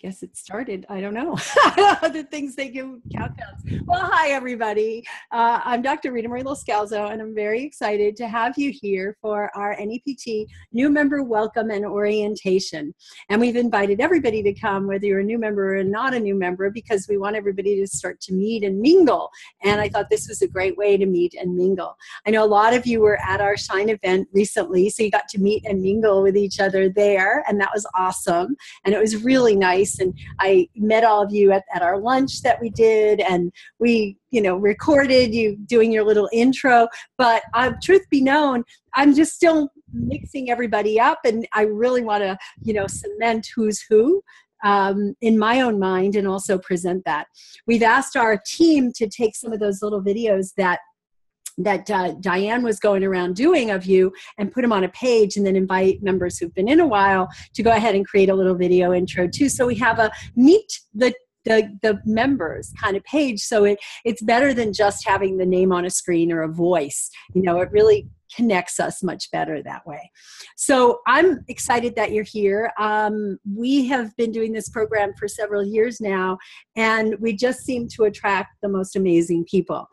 guess it started. I don't know. The things they give countdowns. Well, hi, everybody. I'm Dr. Rita Marie Loscalzo, and I'm very excited to have you here for our NEPT new member welcome and orientation. And we've invited everybody to come, whether you're a new member or not a new member, because we want everybody to start to meet and mingle. And I thought this was a great way to meet and mingle. I know a lot of you were at our Shine event recently, so you got to meet and mingle with each other there, and that was awesome. And it was really nice. And I met all of you at our lunch that we did, and we, recorded you doing your little intro. But truth be known, I'm just still mixing everybody up, and I really want to, cement who's who in my own mind and also present that. We've asked our team to take some of those little videos that Diane was going around doing of you and put them on a page, and then invite members who've been in a while to go ahead and create a little video intro too. So we have a meet the members kind of page. So it's better than just having the name on a screen or a voice. It really connects us much better that way. So I'm excited that you're here. We have been doing this program for several years now, and we just seem to attract the most amazing people.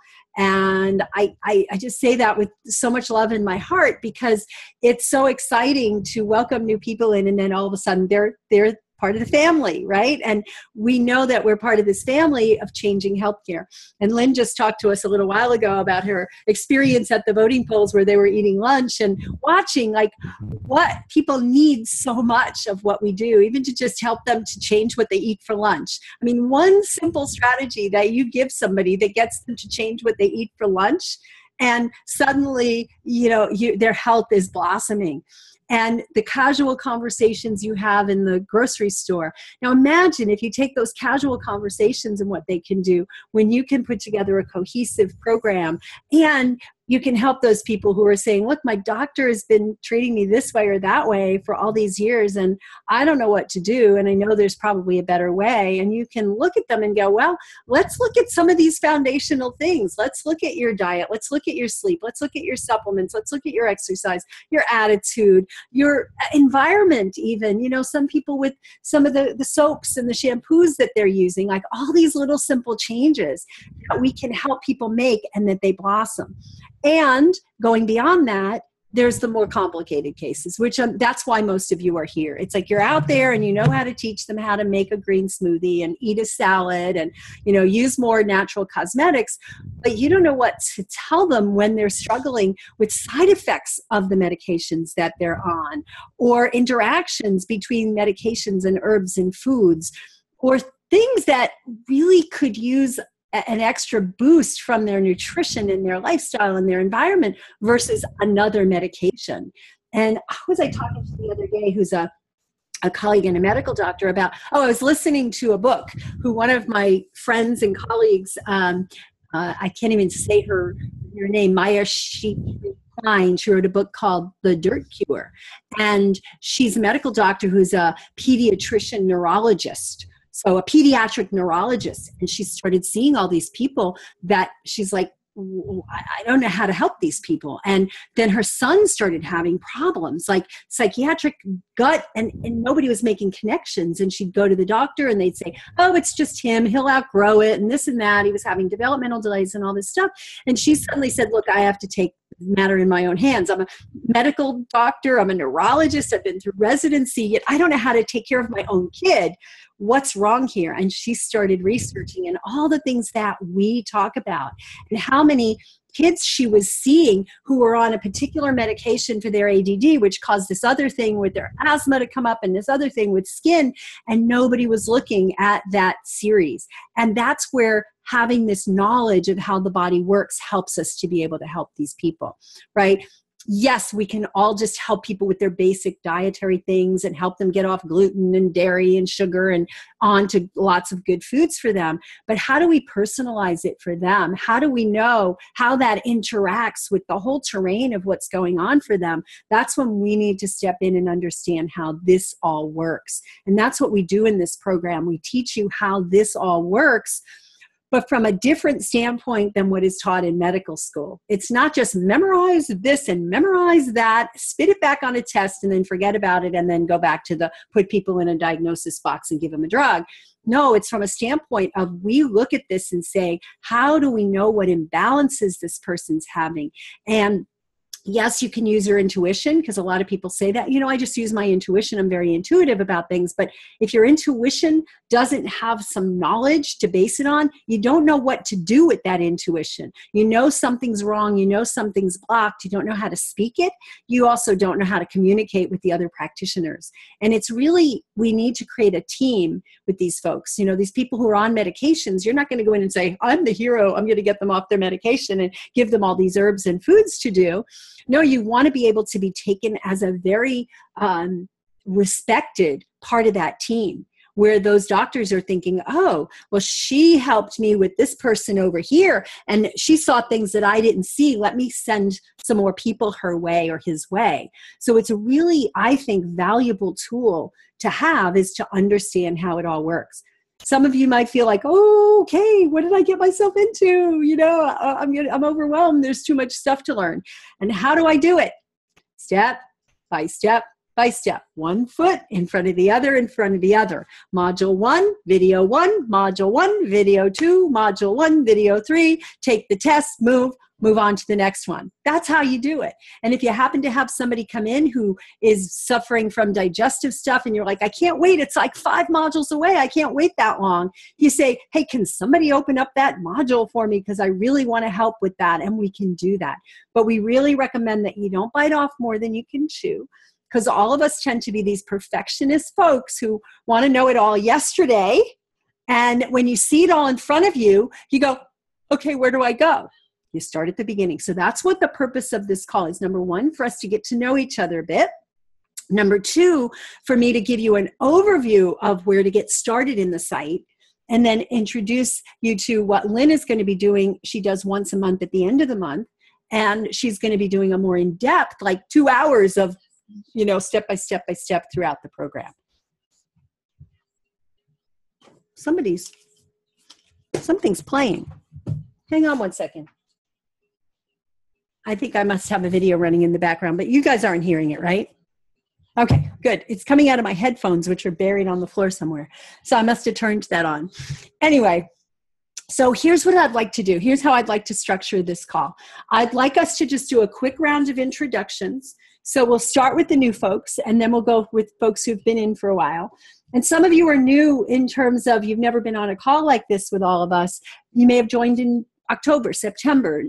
And I just say that with so much love in my heart, because it's so exciting to welcome new people in, and then all of a sudden they're part of the family, right? And we know that we're part of this family of changing healthcare. And Lynn just talked to us a little while ago about her experience at the voting polls where they were eating lunch and watching what people need so much of what we do, even to just help them to change what they eat for lunch. I mean, one simple strategy that you give somebody that gets them to change what they eat for lunch, and suddenly, their health is blossoming. And the casual conversations you have in the grocery store. Now imagine if you take those casual conversations and what they can do when you can put together a cohesive program, and you can help those people who are saying, look, my doctor has been treating me this way or that way for all these years, and I don't know what to do, and I know there's probably a better way. And you can look at them and go, well, let's look at some of these foundational things. Let's look at your diet. Let's look at your sleep. Let's look at your supplements. Let's look at your exercise, your attitude, your environment even. Some people with some of the soaps and the shampoos that they're using, like all these little simple changes that we can help people make and that they blossom. And going beyond that, there's the more complicated cases, which that's why most of you are here. It's like you're out there and you know how to teach them how to make a green smoothie and eat a salad and, use more natural cosmetics, but you don't know what to tell them when they're struggling with side effects of the medications that they're on, or interactions between medications and herbs and foods, or things that really could use an extra boost from their nutrition and their lifestyle and their environment versus another medication. And who was I talking to the other day who's a colleague and a medical doctor about, I was listening to a book who one of my friends and colleagues, I can't even say her name, Maya Klein, she wrote a book called The Dirt Cure. And she's a medical doctor who's a pediatrician neurologist. So a pediatric neurologist, and she started seeing all these people that she's like, I don't know how to help these people. And then her son started having problems like psychiatric gut, and nobody was making connections. And she'd go to the doctor and they'd say, oh, it's just him. He'll outgrow it. And this and that. He was having developmental delays and all this stuff. And she suddenly said, look, I have to take the matter in my own hands. I'm a medical doctor. I'm a neurologist. I've been through residency, yet I don't know how to take care of my own kid. What's wrong here? And she started researching and all the things that we talk about, and how many kids she was seeing who were on a particular medication for their ADD, which caused this other thing with their asthma to come up and this other thing with skin, and nobody was looking at that series. And that's where having this knowledge of how the body works helps us to be able to help these people, right? Yes, we can all just help people with their basic dietary things and help them get off gluten and dairy and sugar and on to lots of good foods for them. But how do we personalize it for them? How do we know how that interacts with the whole terrain of what's going on for them? That's when we need to step in and understand how this all works. And that's what we do in this program. We teach you how this all works. but from a different standpoint than what is taught in medical school. It's not just memorize this and memorize that, spit it back on a test and then forget about it and then go back to put people in a diagnosis box and give them a drug. No, it's from a standpoint of we look at this and say, how do we know what imbalances this person's having? And yes, you can use your intuition, because a lot of people say that, I just use my intuition. I'm very intuitive about things. But if your intuition doesn't have some knowledge to base it on, you don't know what to do with that intuition. You know something's wrong. You know something's blocked. You don't know how to speak it. You also don't know how to communicate with the other practitioners. And it's really, we need to create a team with these folks. These people who are on medications, you're not going to go in and say, I'm the hero. I'm going to get them off their medication and give them all these herbs and foods to do. No, you want to be able to be taken as a very respected part of that team, where those doctors are thinking, oh, well, she helped me with this person over here, and she saw things that I didn't see. Let me send some more people her way or his way. So it's a really, I think, valuable tool to have, is to understand how it all works. Some of you might feel like, oh, okay, what did I get myself into? I'm overwhelmed. There's too much stuff to learn. And how do I do it? Step by step by step. One foot in front of the other, in front of the other. Module 1, video 1, module 1, video 2, module 1, video 3. Take the test, move on to the next one. That's how you do it. And if you happen to have somebody come in who is suffering from digestive stuff and you're like, I can't wait, it's like 5 modules away, I can't wait that long. You say, hey, can somebody open up that module for me? Because I really want to help with that. And we can do that. But we really recommend that you don't bite off more than you can chew, because all of us tend to be these perfectionist folks who want to know it all yesterday. And when you see it all in front of you, you go, okay, where do I go? You start at the beginning. So that's what the purpose of this call is. Number 1, for us to get to know each other a bit. Number 2, for me to give you an overview of where to get started in the site, and then introduce you to what Lynn is going to be doing. She does once a month at the end of the month, and she's going to be doing a more in-depth, like 2 hours of, step by step by step throughout the program. Something's playing. Hang on one second. I think I must have a video running in the background, but you guys aren't hearing it, right? Okay, good. It's coming out of my headphones, which are buried on the floor somewhere. So I must have turned that on. Anyway, so here's what I'd like to do. Here's how I'd like to structure this call. I'd like us to just do a quick round of introductions. So we'll start with the new folks, and then we'll go with folks who've been in for a while. And some of you are new in terms of you've never been on a call like this with all of us. You may have joined in October, September,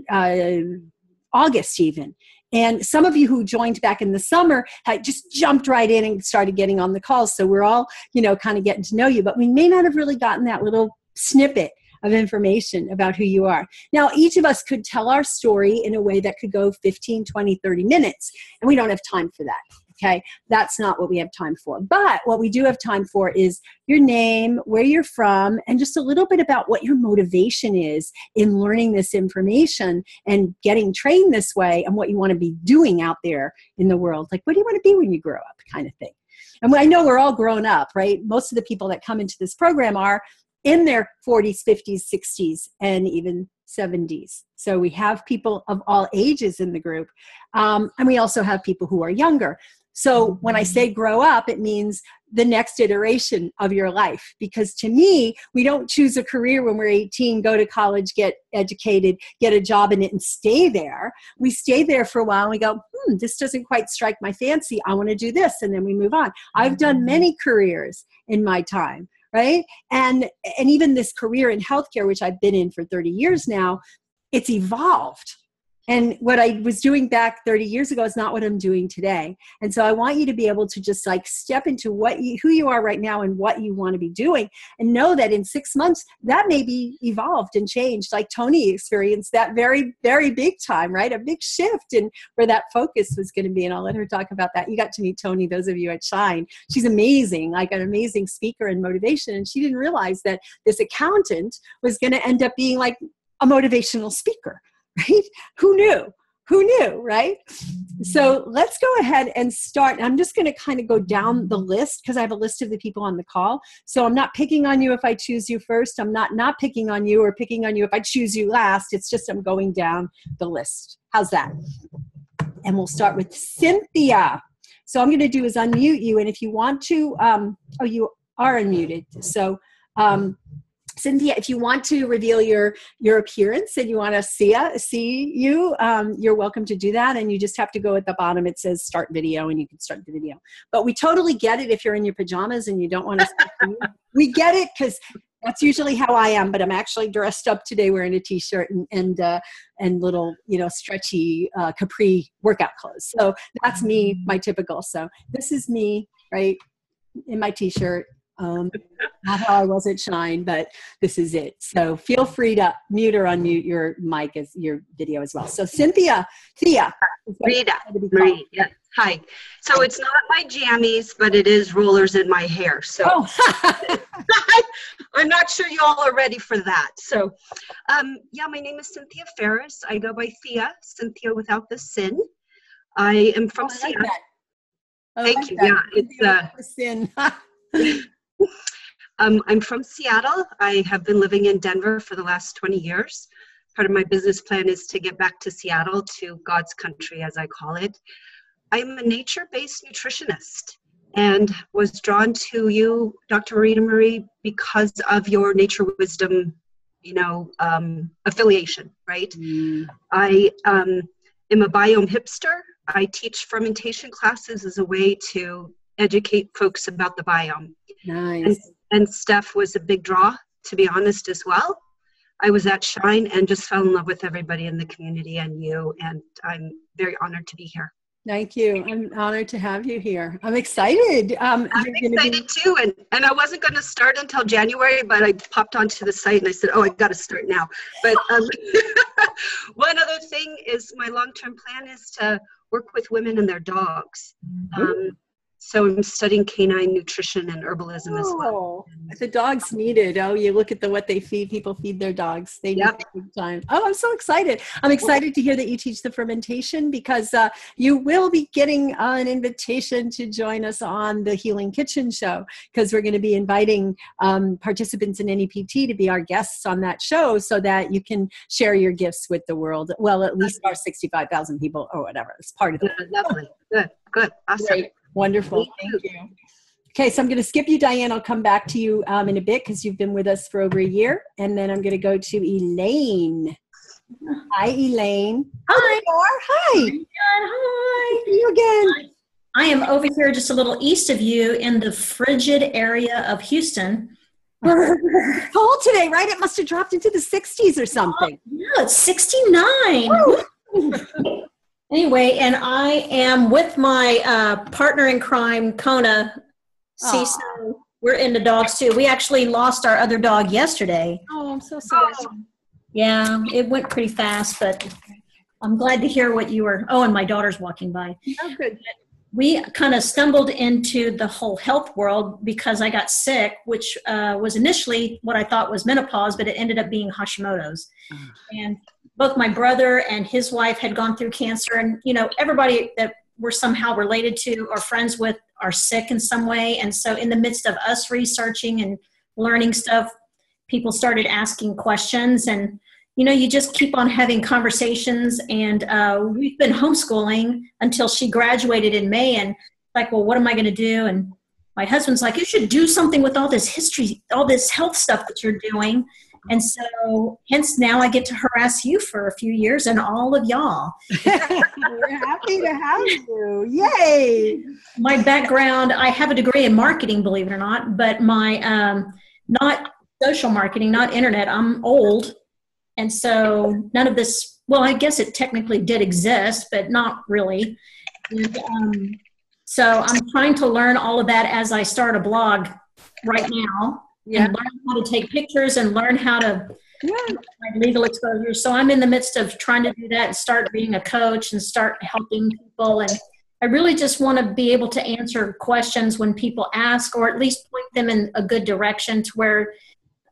August even. And some of you who joined back in the summer had just jumped right in and started getting on the calls. So we're all, kind of getting to know you, but we may not have really gotten that little snippet of information about who you are. Now, each of us could tell our story in a way that could go 15, 20, 30 minutes, and we don't have time for that. Okay, that's not what we have time for. But what we do have time for is your name, where you're from, and just a little bit about what your motivation is in learning this information and getting trained this way, and what you want to be doing out there in the world. Like, what do you want to be when you grow up, kind of thing. And I know we're all grown up, right? Most of the people that come into this program are in their 40s, 50s, 60s, and even 70s. So we have people of all ages in the group. And we also have people who are younger. So when I say grow up, it means the next iteration of your life. Because to me, we don't choose a career when we're 18, go to college, get educated, get a job in it, and stay there. We stay there for a while and we go, this doesn't quite strike my fancy. I want to do this. And then we move on. I've done many careers in my time, right? And even this career in healthcare, which I've been in for 30 years now, it's evolved. And what I was doing back 30 years ago is not what I'm doing today. And so I want you to be able to just like step into who you are right now and what you want to be doing, and know that in 6 months, that may be evolved and changed. Like Tony experienced that very, very big time, right? A big shift in where that focus was going to be. And I'll let her talk about that. You got to meet Tony, those of you at Shine. She's amazing, like an amazing speaker and motivation. And she didn't realize that this accountant was going to end up being like a motivational speaker. Right? Who knew? Who knew, right? So let's go ahead and start. I'm just going to kind of go down the list because I have a list of the people on the call. So I'm not picking on you if I choose you first. I'm not picking on you or picking on you if I choose you last. It's just I'm going down the list. How's that? And we'll start with Cynthia. So I'm going to do is unmute you. And if you want to, oh, you are unmuted. So Cynthia, if you want to reveal your appearance and you want to see you, you're welcome to do that. And you just have to go at the bottom. It says start video and you can start the video. But we totally get it if you're in your pajamas and you don't want to. We get it because that's usually how I am. But I'm actually dressed up today wearing a t-shirt and little, stretchy capri workout clothes. So that's me, my typical. So this is me, right, in my t-shirt. Not how I was at Shine, but this is it. So feel free to mute or unmute your mic as your video as well. So Thea. Rita. Marie, yes. Hi. So it's not my jammies, but it is rollers in my hair. So I'm not sure you all are ready for that. So my name is Cynthia Ferris. I go by Thea, Cynthia without the sin. I am from Seattle. Thank you. Yeah, it's sin. I'm from Seattle. I have been living in Denver for the last 20 years. Part of my business plan is to get back to Seattle, to God's country, as I call it. I'm a nature-based nutritionist and was drawn to you, Dr. Rita Marie, because of your Nature Wisdom, affiliation, right? I am a biome hipster. I teach fermentation classes as a way to educate folks about the biome. Nice. And Steph was a big draw, to be honest, as well. I was at Shine and just fell in love with everybody in the community and you, and I'm very honored to be here. Thank you. I'm honored to have you here. I'm excited. I'm excited too, and I wasn't going to start until January, but I popped onto the site and I said, I got to start now. But one other thing is my long-term plan is to work with women and their dogs. So I'm studying canine nutrition and herbalism as well. The dogs need it. You look at what they feed. People feed their dogs. They need it big time. I'm so excited. I'm excited to hear that you teach the fermentation because you will be getting an invitation to join us on the Healing Kitchen show because we're going to be inviting participants in NEPT to be our guests on that show so that you can share your gifts with the world. Well, at least our 65,000 people or whatever. It's part of it. Lovely. Good. Awesome. Great. Wonderful. Thank you. Okay, so I'm going to skip you, Diane. I'll come back to you in a bit because you've been with us for over a year. And then I'm going to go to Elaine. Hi, Elaine. Hi. Hi. Hi. You again. I am over here just a little east of you in the frigid area of Houston. Cold today, right? It must have dropped into the 60s or something. Yeah, it's 69. Anyway, and I am with my partner in crime, Kona. So we're into dogs too. We actually lost our other dog yesterday. Oh, I'm so sorry. Yeah, it went pretty fast, but I'm glad to hear what you were. Oh, and my daughter's walking by. Oh, good. We kind of stumbled into the whole health world because I got sick, which was initially what I thought was menopause, but it ended up being Hashimoto's. And both my brother and his wife had gone through cancer, and everybody that we're somehow related to or friends with are sick in some way. And so in the midst of us researching and learning stuff, people started asking questions, and you just keep on having conversations. And we've been homeschooling until she graduated in May, and like, well, what am I going to do? And my husband's like, you should do something with all this history, all this health stuff that you're doing. And so hence now I get to harass you for a few years and all of y'all. We're happy to have you. Yay. My background, I have a degree in marketing, believe it or not, but my, not social marketing, not internet. I'm old. And so none of this, well, I guess it technically did exist, but not really. And, so I'm trying to learn all of that as I start a blog right now. And learn how to take pictures and learn how to like legal exposure. So I'm in the midst of trying to do that and start being a coach and start helping people. And I really just want to be able to answer questions when people ask, or at least point them in a good direction to where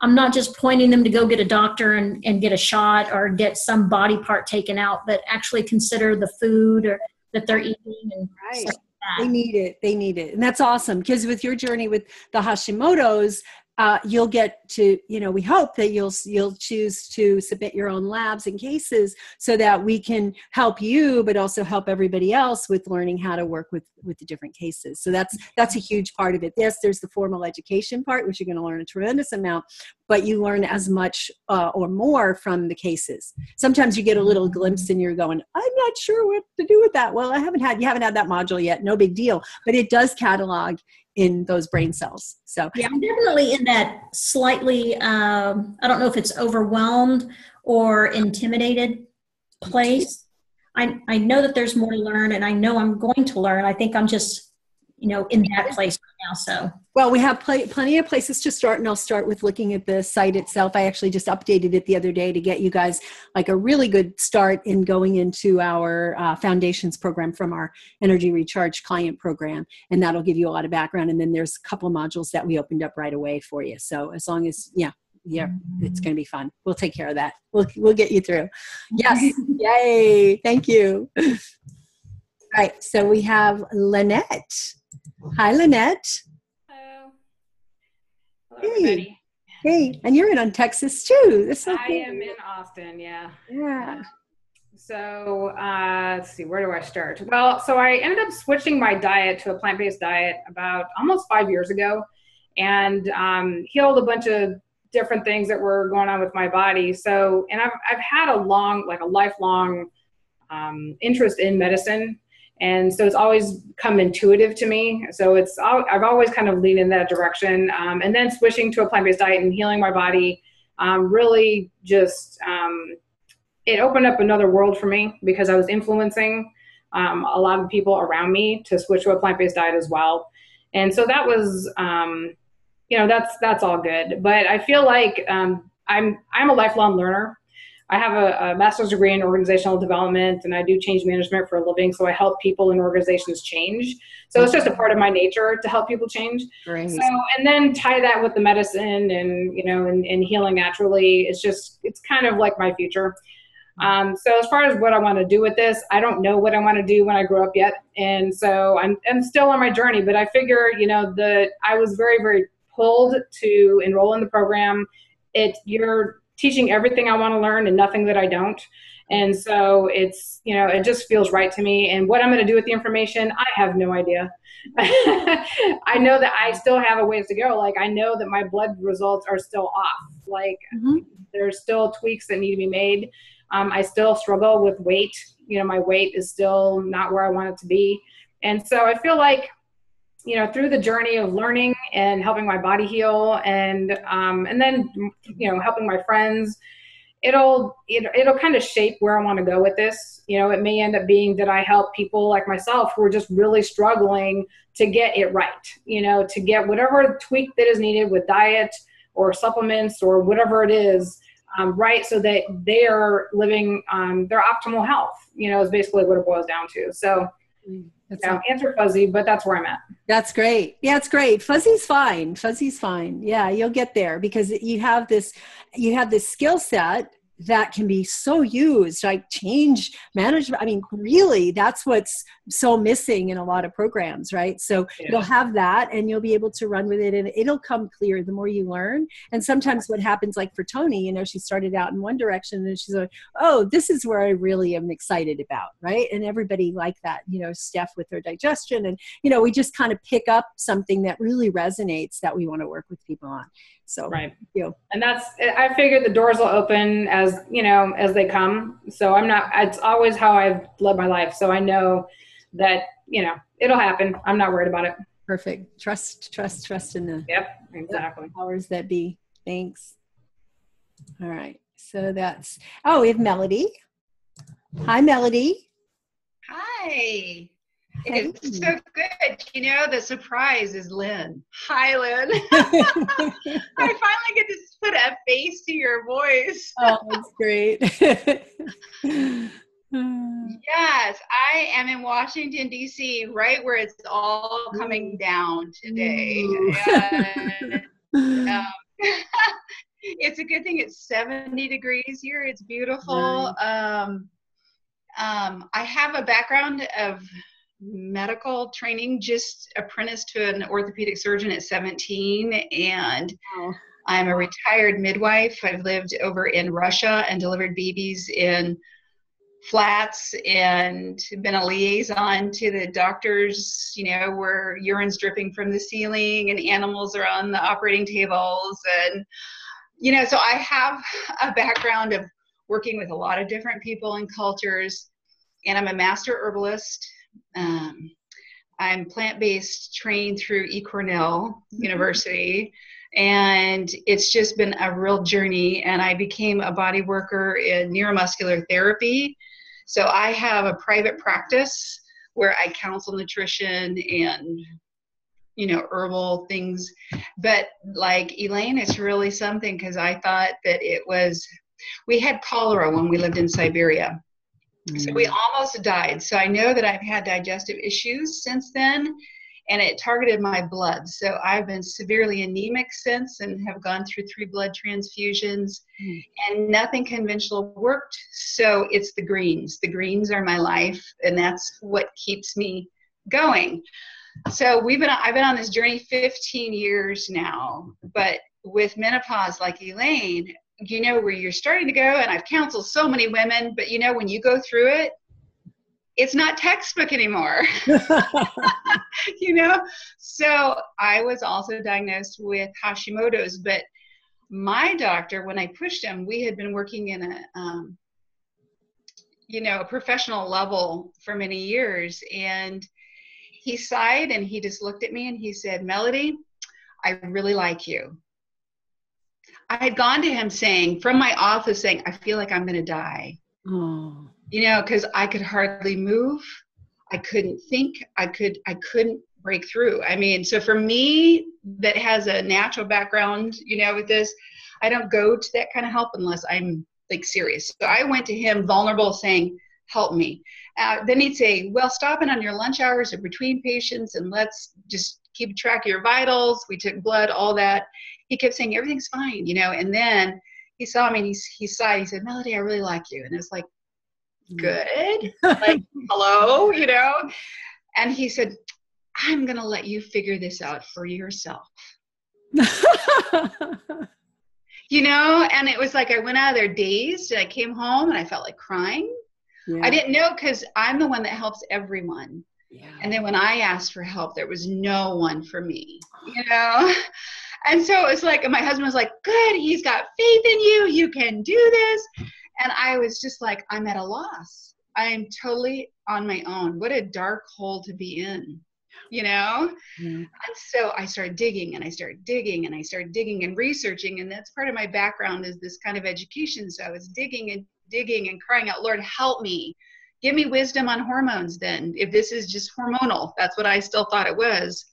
I'm not just pointing them to go get a doctor and get a shot or get some body part taken out, but actually consider the food or that they're eating and Right. stuff like that. They need it. They need it. And that's awesome, because with your journey with the Hashimoto's, you'll get to, we hope that you'll choose to submit your own labs and cases so that we can help you, but also help everybody else with learning how to work with the different cases. So that's a huge part of it. Yes, there's the formal education part, which you're going to learn a tremendous amount, but you learn as much or more from the cases. Sometimes you get a little glimpse and you're going, I'm not sure what to do with that. Well, you haven't had that module yet. No big deal, but it does catalog in those brain cells. So yeah, I'm definitely in that slightly, I don't know if it's overwhelmed or intimidated place. I know that there's more to learn, and I know I'm going to learn. I think I'm just, in that place right now. So, well, we have plenty of places to start, and I'll start with looking at the site itself. I actually just updated it the other day to get you guys like a really good start in going into our foundations program from our Energy Recharge client program, and that'll give you a lot of background. And then there's a couple of modules that we opened up right away for you. So as long as, yeah, it's going to be fun. We'll take care of that. We'll get you through. Yes. Yay. Thank you. All right. So we have Lynette. Hi, Lynette. Hello. Hello, Hey. everybody. Hey, and you're in Texas too. That's so I cool. am in Austin, yeah. Yeah. So let's see, where do I start? Well, so I ended up switching my diet to a plant-based diet about almost 5 years ago, and healed a bunch of different things that were going on with my body. So, and I've had a lifelong interest in medicine. And so it's always come intuitive to me. So I've always kind of leaned in that direction. And then switching to a plant-based diet and healing my body really just, it opened up another world for me, because I was influencing a lot of people around me to switch to a plant-based diet as well. And so that was, that's all good. But I feel like I'm a lifelong learner. I have a master's degree in organizational development, and I do change management for a living. So I help people and organizations change. So it's just a part of my nature to help people change. Great. So, and then tie that with the medicine and, and healing naturally. It's kind of like my future. So as far as what I want to do with this, I don't know what I want to do when I grow up yet. And so I'm still on my journey, but I figure, I was very, very pulled to enroll in the program. You're teaching everything I want to learn and nothing that I don't. And so it's, it just feels right to me. And what I'm going to do with the information, I have no idea. I know that I still have a ways to go. Like, I know that my blood results are still off. Like, there's still tweaks that need to be made. I still struggle with weight. My weight is still not where I want it to be. And so I feel like, through the journey of learning and helping my body heal and then, helping my friends, it'll kind of shape where I want to go with this. It may end up being that I help people like myself who are just really struggling to get it right, to get whatever tweak that is needed with diet or supplements or whatever it is, right, so that they are living their optimal health, is basically what it boils down to. So, answer fuzzy, but that's where I'm at. That's great. Yeah, it's great. Fuzzy's fine. Yeah, you'll get there, because you have this skill set that can be so used, like change management. I mean, really, that's what's so missing in a lot of programs, right? So you'll have that and you'll be able to run with it, and it'll come clear the more you learn. And sometimes what happens, like for Tony, she started out in one direction and she's like, oh, this is where I really am excited about, right? And everybody like that, Steph with her digestion. And, we just kind of pick up something that really resonates that we want to work with people on. So, right. And I figured the doors will open as they come. So it's always how I've led my life. So I know that, it'll happen. I'm not worried about it. Perfect. Trust in the exactly. powers that be. Thanks. All right. So we have Melody. Hi, Melody. Hi. It's so good. The surprise is Lynn. Hi, Lynn. I finally get to put a face to your voice. Oh, that's great. Yes, I am in Washington, D.C., right where it's all coming down today. It's a good thing it's 70 degrees here. It's beautiful. I have a background of medical training, just apprenticed to an orthopedic surgeon at 17, and I'm a retired midwife. I've lived over in Russia and delivered babies in flats and been a liaison to the doctors, you know, where urine's dripping from the ceiling and animals are on the operating tables. And, you know, so I have a background of working with a lot of different people and cultures, and I'm a master herbalist. I'm plant-based, trained through eCornell University, and it's just been a real journey. And I became a body worker in neuromuscular therapy. So I have a private practice where I counsel nutrition and, you know, herbal things. But like Elaine, it's really something, because I thought that we had cholera when we lived in Siberia. So we almost died. So I know that I've had digestive issues since then, and it targeted my blood. So I've been severely anemic since and have gone through 3 blood transfusions, and nothing conventional worked. So it's the greens. The greens are my life, and that's what keeps me going. So I've been on this journey 15 years now, but with menopause, like Elaine, you know, where you're starting to go, and I've counseled so many women, but you know, when you go through it, it's not textbook anymore. You know, so I was also diagnosed with Hashimoto's, but my doctor, when I pushed him, we had been working in a professional level for many years, and he sighed and he just looked at me and he said, "Melody, I really like you." I had gone to him from my office saying, "I feel like I'm going to die." Oh. You know, because I could hardly move. I couldn't think. I couldn't break through. I mean, so for me, that has a natural background, you know, with this, I don't go to that kind of help unless I'm like serious. So I went to him vulnerable saying, "Help me." Then he'd say, "Well, stop in on your lunch hours or between patients and let's just keep track of your vitals." We took blood, all that. He kept saying, "Everything's fine," you know, and then he saw me and he sighed. He said, "Melody, I really like you." And it's like, good, like, hello, you know. And he said, "I'm going to let you figure this out for yourself." You know, and it was like I went out of there dazed, and I came home and I felt like crying. Yeah. I didn't know, because I'm the one that helps everyone. Yeah. And then when I asked for help, there was no one for me, you know. And so it was like, and my husband was like, "Good, he's got faith in you. You can do this." And I was just like, I'm at a loss. I'm totally on my own. What a dark hole to be in, you know? Yeah. And so I started digging and I started digging and I started digging and researching. And that's part of my background, is this kind of education. So I was digging and digging and crying out, "Lord, help me. Give me wisdom on hormones then, if this is just hormonal." That's what I still thought it was.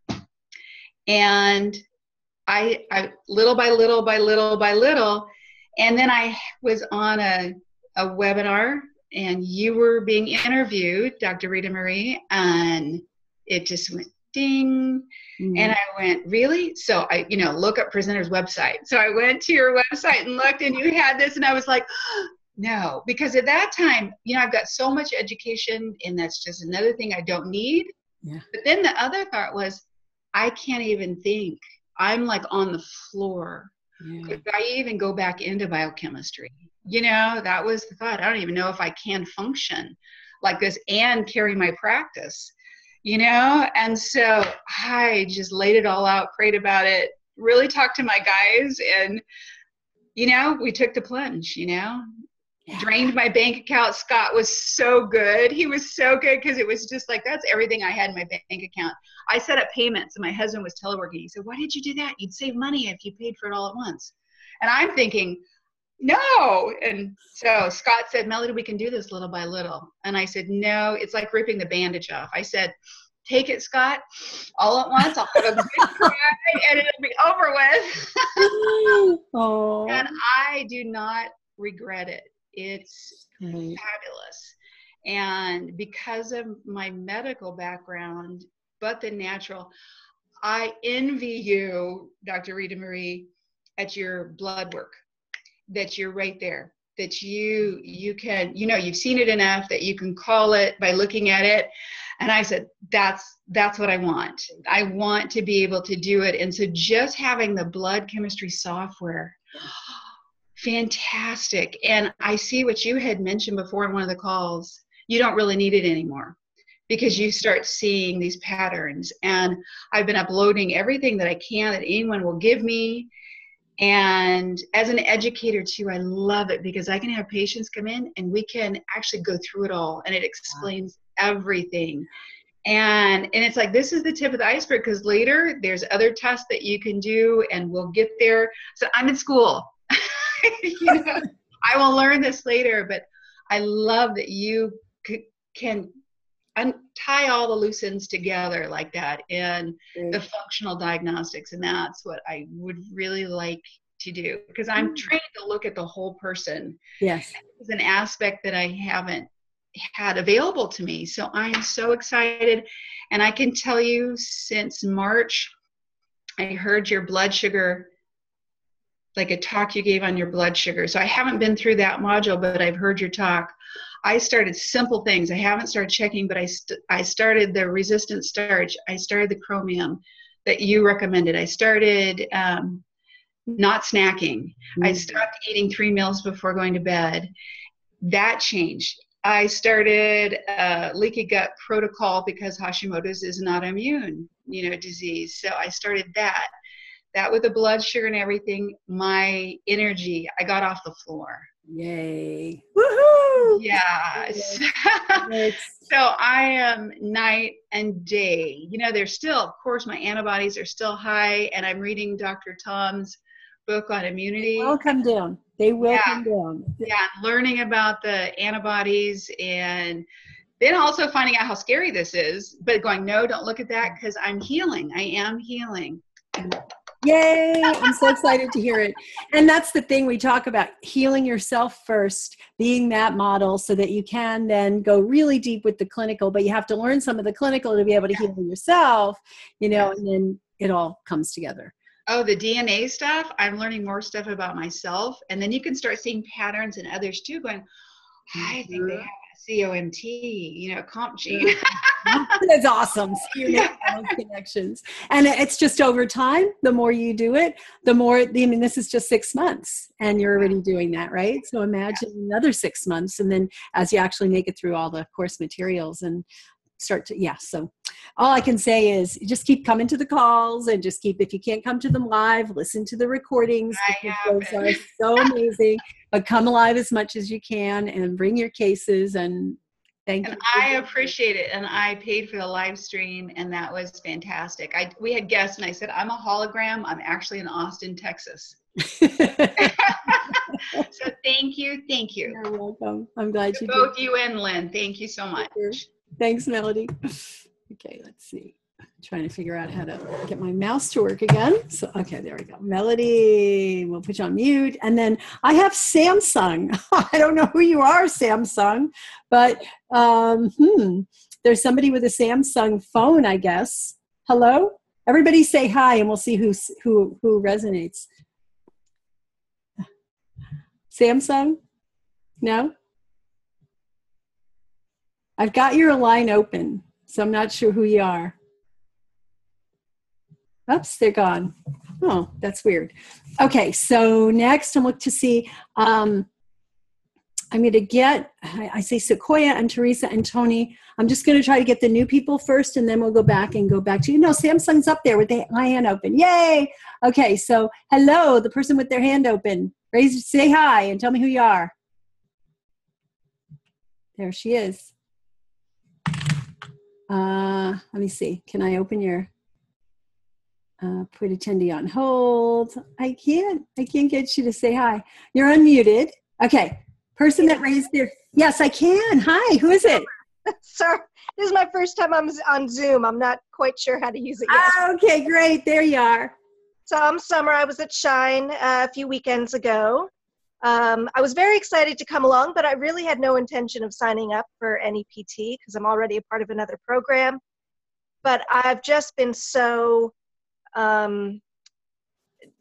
And I little by little by little by little, and then I was on a webinar, and you were being interviewed, Dr. Rita Marie, and it just went ding. And I went, "Really?" So I, you know, look up presenters' website. So I went to your website and looked, and you had this, and I was like, no, because at that time, you know, I've got so much education, and that's just another thing I don't need. Yeah. But then the other thought was, I can't even think. I'm like on the floor. Yeah. Could I even go back into biochemistry? You know, that was the thought. I don't even know if I can function like this and carry my practice, you know? And so I just laid it all out, prayed about it, really talked to my guys, and, you know, we took the plunge, you know? Yeah. Drained my bank account. Scott was so good. He was so good, because it was just like, that's everything I had in my bank account. I set up payments, and my husband was teleworking. He said, "Why did you do that? You'd save money if you paid for it all at once." And I'm thinking, no. And so Scott said, "Melody, we can do this little by little." And I said, "No, it's like ripping the bandage off." I said, "Take it, Scott, all at once. I'll have a good cry and it'll be over with." Oh. And I do not regret it. It's fabulous. And because of my medical background, but the natural, I envy you, Dr. Rita Marie, at your blood work, that you're right there, that you can, you've seen it enough that you can call it by looking at it. And I said, that's what I want. I want to be able to do it. And so just having the blood chemistry software, fantastic. And I see what you had mentioned before in one of the calls. You don't really need it anymore because you start seeing these patterns. And I've been uploading everything that I can that anyone will give me. And as an educator too, I love it because I can have patients come in and we can actually go through it all, and it explains everything. And it's like, this is the tip of the iceberg, because later there's other tests that you can do and we'll get there. So I'm in school. I will learn this later, but I love that you can tie all the loose ends together like that in the functional diagnostics. And that's what I would really like to do, because I'm trained to look at the whole person. Yes. It's an aspect that I haven't had available to me. So I'm so excited. And I can tell you, since March, I heard your blood sugar, like a talk you gave on your blood sugar. So I haven't been through that module, but I've heard your talk. I started simple things. I haven't started checking, but I started the resistant starch. I started the chromium that you recommended. I started not snacking. I stopped eating 3 meals before going to bed. That changed. I started leaky gut protocol because Hashimoto's is an autoimmune, disease. So I started that. That with the blood sugar and everything, my energy, I got off the floor. Yay. Woohoo! Yes. So I am night and day. There's still, of course, my antibodies are still high, and I'm reading Dr. Tom's book on immunity. They will come down. They will come down. Yeah, learning about the antibodies, and then also finding out how scary this is, but going, no, don't look at that, because I'm healing. I am healing. Yay! I'm so excited to hear it. And that's the thing we talk about, healing yourself first, being that model so that you can then go really deep with the clinical, but you have to learn some of the clinical to be able to heal yourself, and then it all comes together. Oh, the DNA stuff, I'm learning more stuff about myself. And then you can start seeing patterns in others too, going, I think they have COMT, comp gene. That's awesome. So you make those connections. And it's just over time, the more you do it, the more, this is just 6 months and you're already doing that, right? So imagine another 6 months. And then as you actually make it through all the course materials and start to, so all I can say is just keep coming to the calls, and just keep, if you can't come to them live, listen to the recordings. Those are so amazing, but come alive as much as you can and bring your cases, and thank you. And I appreciate it. And I paid for the live stream, and that was fantastic. We had guests, and I said, I'm a hologram. I'm actually in Austin, Texas. So thank you. You're welcome. I'm glad you did. Both you and Lynn, thank you so much. Thanks, Melody. Okay, let's see. I'm trying to figure out how to get my mouse to work again. So, okay, there we go. Melody, we'll put you on mute. And then I have Samsung. I don't know who you are, Samsung, but there's somebody with a Samsung phone, I guess. Hello? Everybody say hi, and we'll see who resonates. Samsung? No? I've got your line open, so I'm not sure who you are. Oops, they're gone. Oh, that's weird. Okay, so next I'm looking to see, I'm going to get, I say Sequoia and Teresa and Tony. I'm just going to try to get the new people first, and then we'll go back to you. No, Samsung's up there with my hand open. Yay! Okay, so hello, the person with their hand open. Say hi and tell me who you are. There she is. Let me see. Can I open your, put attendee on hold? I can't get you to say hi. You're unmuted. Okay. Person that raised their, yes, I can. Hi, who is it? Sorry, this is my first time on Zoom. I'm not quite sure how to use it yet. Okay, great. There you are. So I'm Summer. I was at Shine a few weekends ago. I was very excited to come along, but I really had no intention of signing up for any PT because I'm already a part of another program. But I've just been so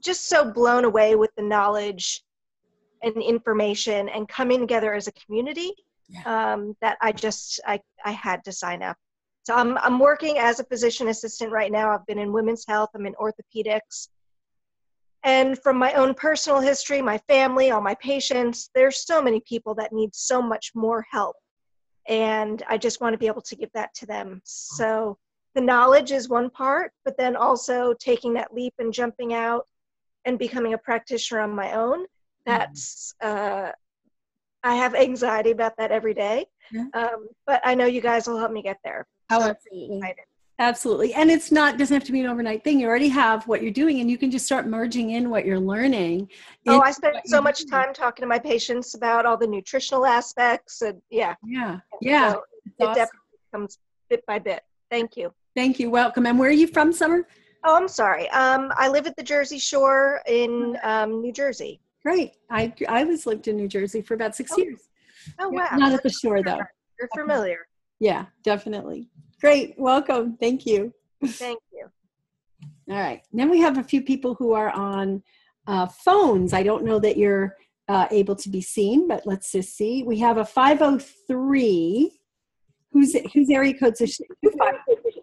just so blown away with the knowledge and information and coming together as a community that I had to sign up. So I'm working as a physician assistant right now. I've been in women's health. I'm in orthopedics. And from my own personal history, my family, all my patients, there's so many people that need so much more help. And I just want to be able to give that to them. So the knowledge is one part, but then also taking that leap and jumping out and becoming a practitioner on my own. That's, I have anxiety about that every day. But I know you guys will help me get there. Oh, absolutely. Absolutely. And it's not, doesn't have to be an overnight thing. You already have what you're doing and you can just start merging in what you're learning. Oh, I spend so much time talking to my patients about all the nutritional aspects and So it definitely comes bit by bit. Thank you. Thank you. Welcome. And where are you from, Summer? Oh, I'm sorry. I live at the Jersey Shore in New Jersey. Great. I was lived in New Jersey for about 6 years. Oh, wow. Not at the shore though. You're familiar. Yeah, definitely. Great. Welcome. Thank you. Thank you. All right. Then we have a few people who are on phones. I don't know that you're able to be seen, but let's just see. We have a 503. Whose area code is 25?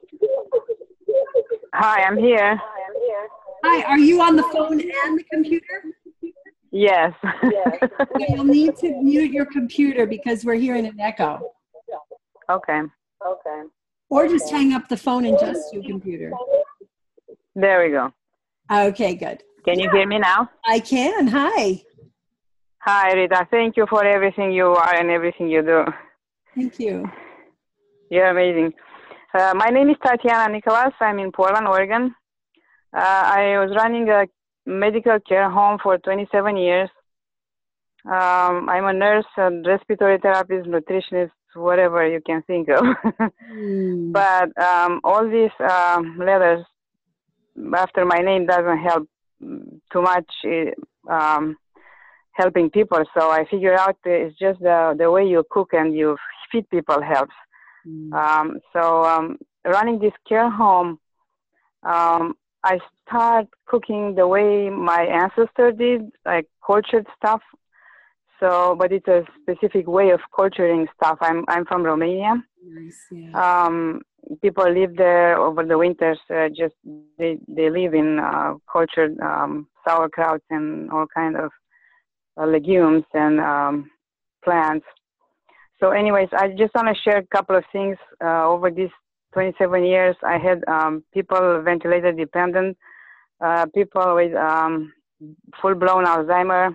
Hi, I'm here. Hi. Are you on the phone and the computer? Yes. You'll need to mute your computer because we're hearing an echo. Okay. Or just hang up the phone and just your computer. There we go. Okay, good. Can you hear me now? I can. Hi. Hi, Rita. Thank you for everything you are and everything you do. Thank you. You're amazing. My name is Tatiana Nicholas. I'm in Portland, Oregon. I was running a medical care home for 27 years. I'm a nurse, a respiratory therapist, nutritionist, whatever you can think of. But all these letters after my name doesn't help too much helping people. So I figured out it's just the way you cook and you feed people helps. Running this care home, I start cooking the way my ancestor did, like cultured stuff. So, but it's a specific way of culturing stuff. I'm from Romania. Nice, yeah. People live there over the winters. Just they live in cultured sauerkraut and all kind of legumes and plants. So, anyways, I just want to share a couple of things. Over these 27 years, I had people ventilator dependent, people with full-blown Alzheimer.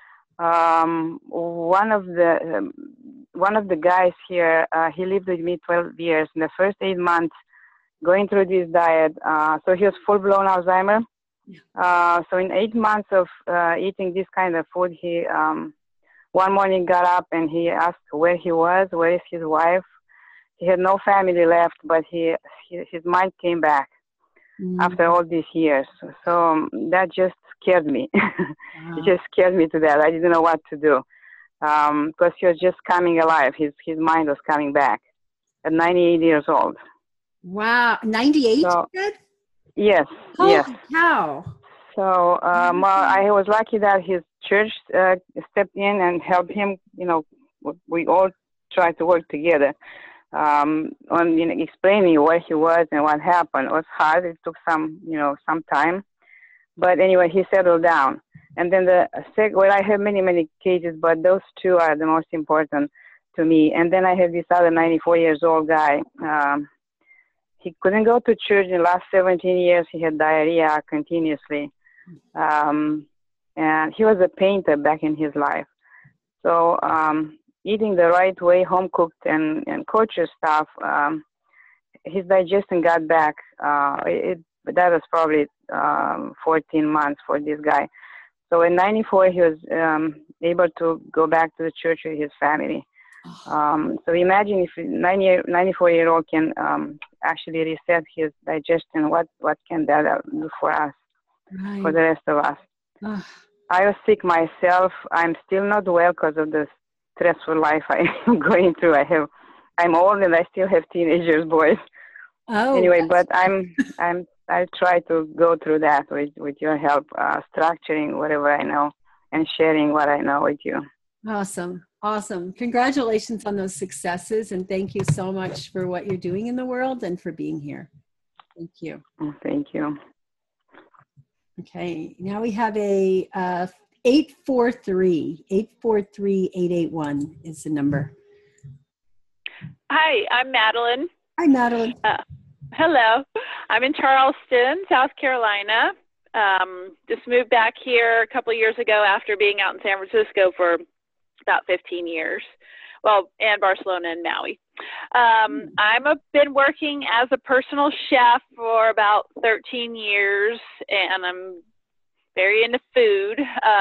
One of the guys here, he lived with me 12 years. In the first 8 months, going through this diet, so he was full-blown Alzheimer. So in 8 months of eating this kind of food, he one morning got up and he asked where he was, where is his wife. He had no family left, but his mind came back after all these years. So that just scared me. It just scared me to death. I didn't know what to do because he was just coming alive. His mind was coming back at 98 years old. Wow, 98? So, you said? Yes. Holy yes. cow. So I was lucky that his church stepped in and helped him. You know, we all tried to work together on explaining where he was and what happened. It was hard. It took some time. But anyway, he settled down. And then I have many cases, but those two are the most important to me. And then I have this other 94 years old guy. He couldn't go to church in the last 17 years. He had diarrhea continuously. And he was a painter back in his life. So eating the right way, home cooked and kosher stuff, his digestion got back. That was probably 14 months for this guy. So in 94, he was able to go back to the church with his family. So imagine if 94-year-old can actually reset his digestion, what can that do for us, for the rest of us? I was sick myself. I'm still not well because of the stressful life I'm going through. I'm old and I still have teenagers, boys. Oh. Anyway, but I try to go through that with your help, structuring whatever I know and sharing what I know with you. Awesome. Awesome. Congratulations on those successes. And thank you so much for what you're doing in the world and for being here. Thank you. Thank you. Okay. Now we have a 843-881 is the number. Hi, I'm Madeline. Hi, Madeline. Hello. I'm in Charleston, South Carolina. Just moved back here a couple of years ago after being out in San Francisco for about 15 years. Well, and Barcelona and Maui. I've been working as a personal chef for about 13 years, and I'm very into food.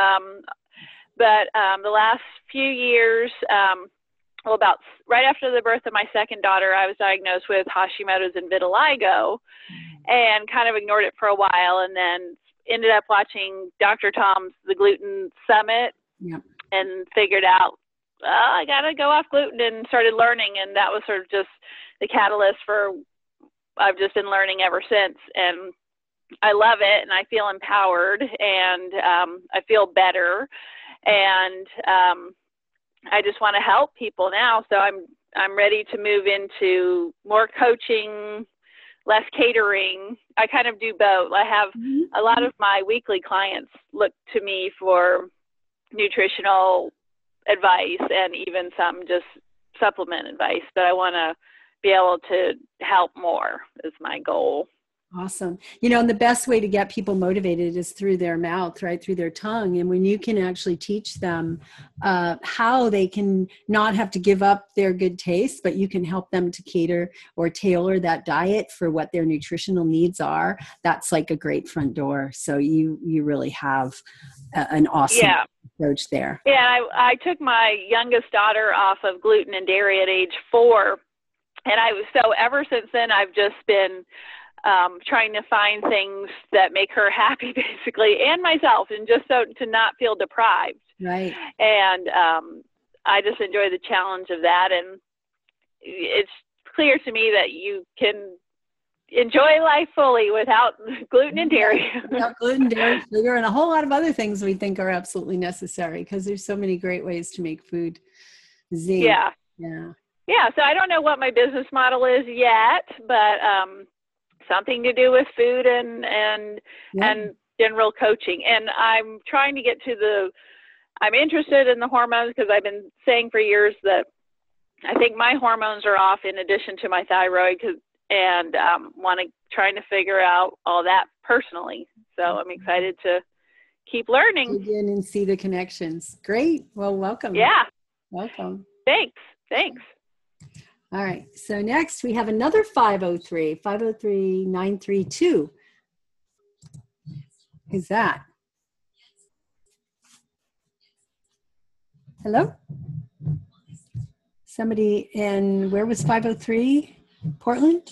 But the last few years, well, about right after the birth of my second daughter, I was diagnosed with Hashimoto's and vitiligo and kind of ignored it for a while, and then ended up watching Dr. Tom's The Gluten Summit. Yep. And figured out, I got to go off gluten, and started learning. And that was sort of just the catalyst for, I've just been learning ever since. And I love it, and I feel empowered, and I feel better. And I just want to help people now. So I'm ready to move into more coaching, less catering. I kind of do both. I have a lot of my weekly clients look to me for nutritional advice and even some just supplement advice, but I want to be able to help more is my goal. Awesome. You know, and the best way to get people motivated is through their mouth, right? Through their tongue. And when you can actually teach them how they can not have to give up their good taste, but you can help them to cater or tailor that diet for what their nutritional needs are, that's like a great front door. So you really have an awesome approach there. Yeah, I took my youngest daughter off of gluten and dairy at age 4. And ever since then, I've just been trying to find things that make her happy, basically, and myself, and just so to not feel deprived. Right. And I just enjoy the challenge of that. And it's clear to me that you can enjoy life fully without gluten and dairy. Without gluten, dairy, sugar, and a whole lot of other things we think are absolutely necessary, because there's so many great ways to make food zing. Yeah. So I don't know what my business model is yet, but something to do with food and general coaching. And I'm trying to get to I'm interested in the hormones, because I've been saying for years that I think my hormones are off in addition to my thyroid, and trying to figure out all that personally. So I'm excited to keep learning. Dig in and see the connections. Great. Well, welcome. Yeah. Welcome. Thanks. All right. So next we have another 503-932. Who's that? Hello? Somebody in, where was 503? Portland?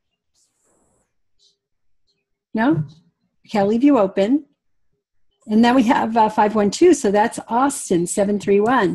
No? Okay, I'll leave you open. And then we have 512. So that's Austin, 731.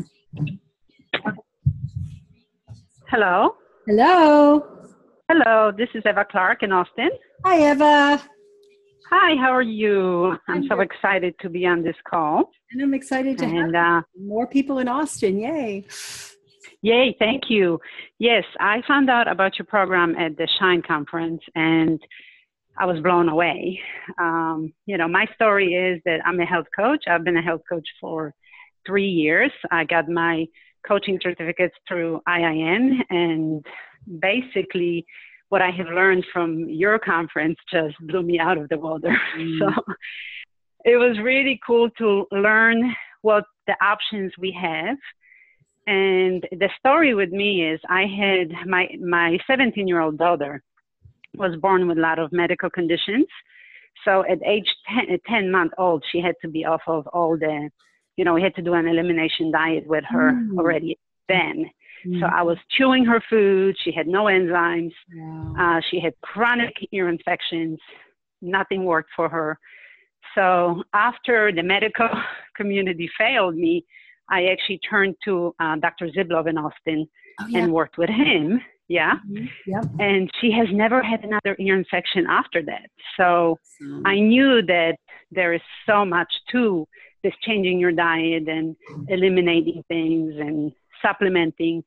Hello. Hello. This is Eva Clark in Austin. Hi, Eva. Hi, how are you? I'm so excited to be on this call. And I'm excited to have more people in Austin. Yay. Yay, thank you. Yes, I found out about your program at the Shine conference, and I was blown away. My story is that I'm a health coach. I've been a health coach for 3 years. I got my coaching certificates through IIN, and basically what I have learned from your conference just blew me out of the water. So it was really cool to learn what the options we have. And the story with me is I had my 17-year-old daughter was born with a lot of medical conditions. So at age 10 months old, she had to be off of all the, we had to do an elimination diet with her already then. So I was chewing her food. She had no enzymes. She had chronic ear infections. Nothing worked for her. So after the medical community failed me, I actually turned to Dr. Ziblov in Austin and worked with him. Yeah. Yep. And she has never had another ear infection after that. So I knew that there is so much to this changing your diet and eliminating things and supplementing.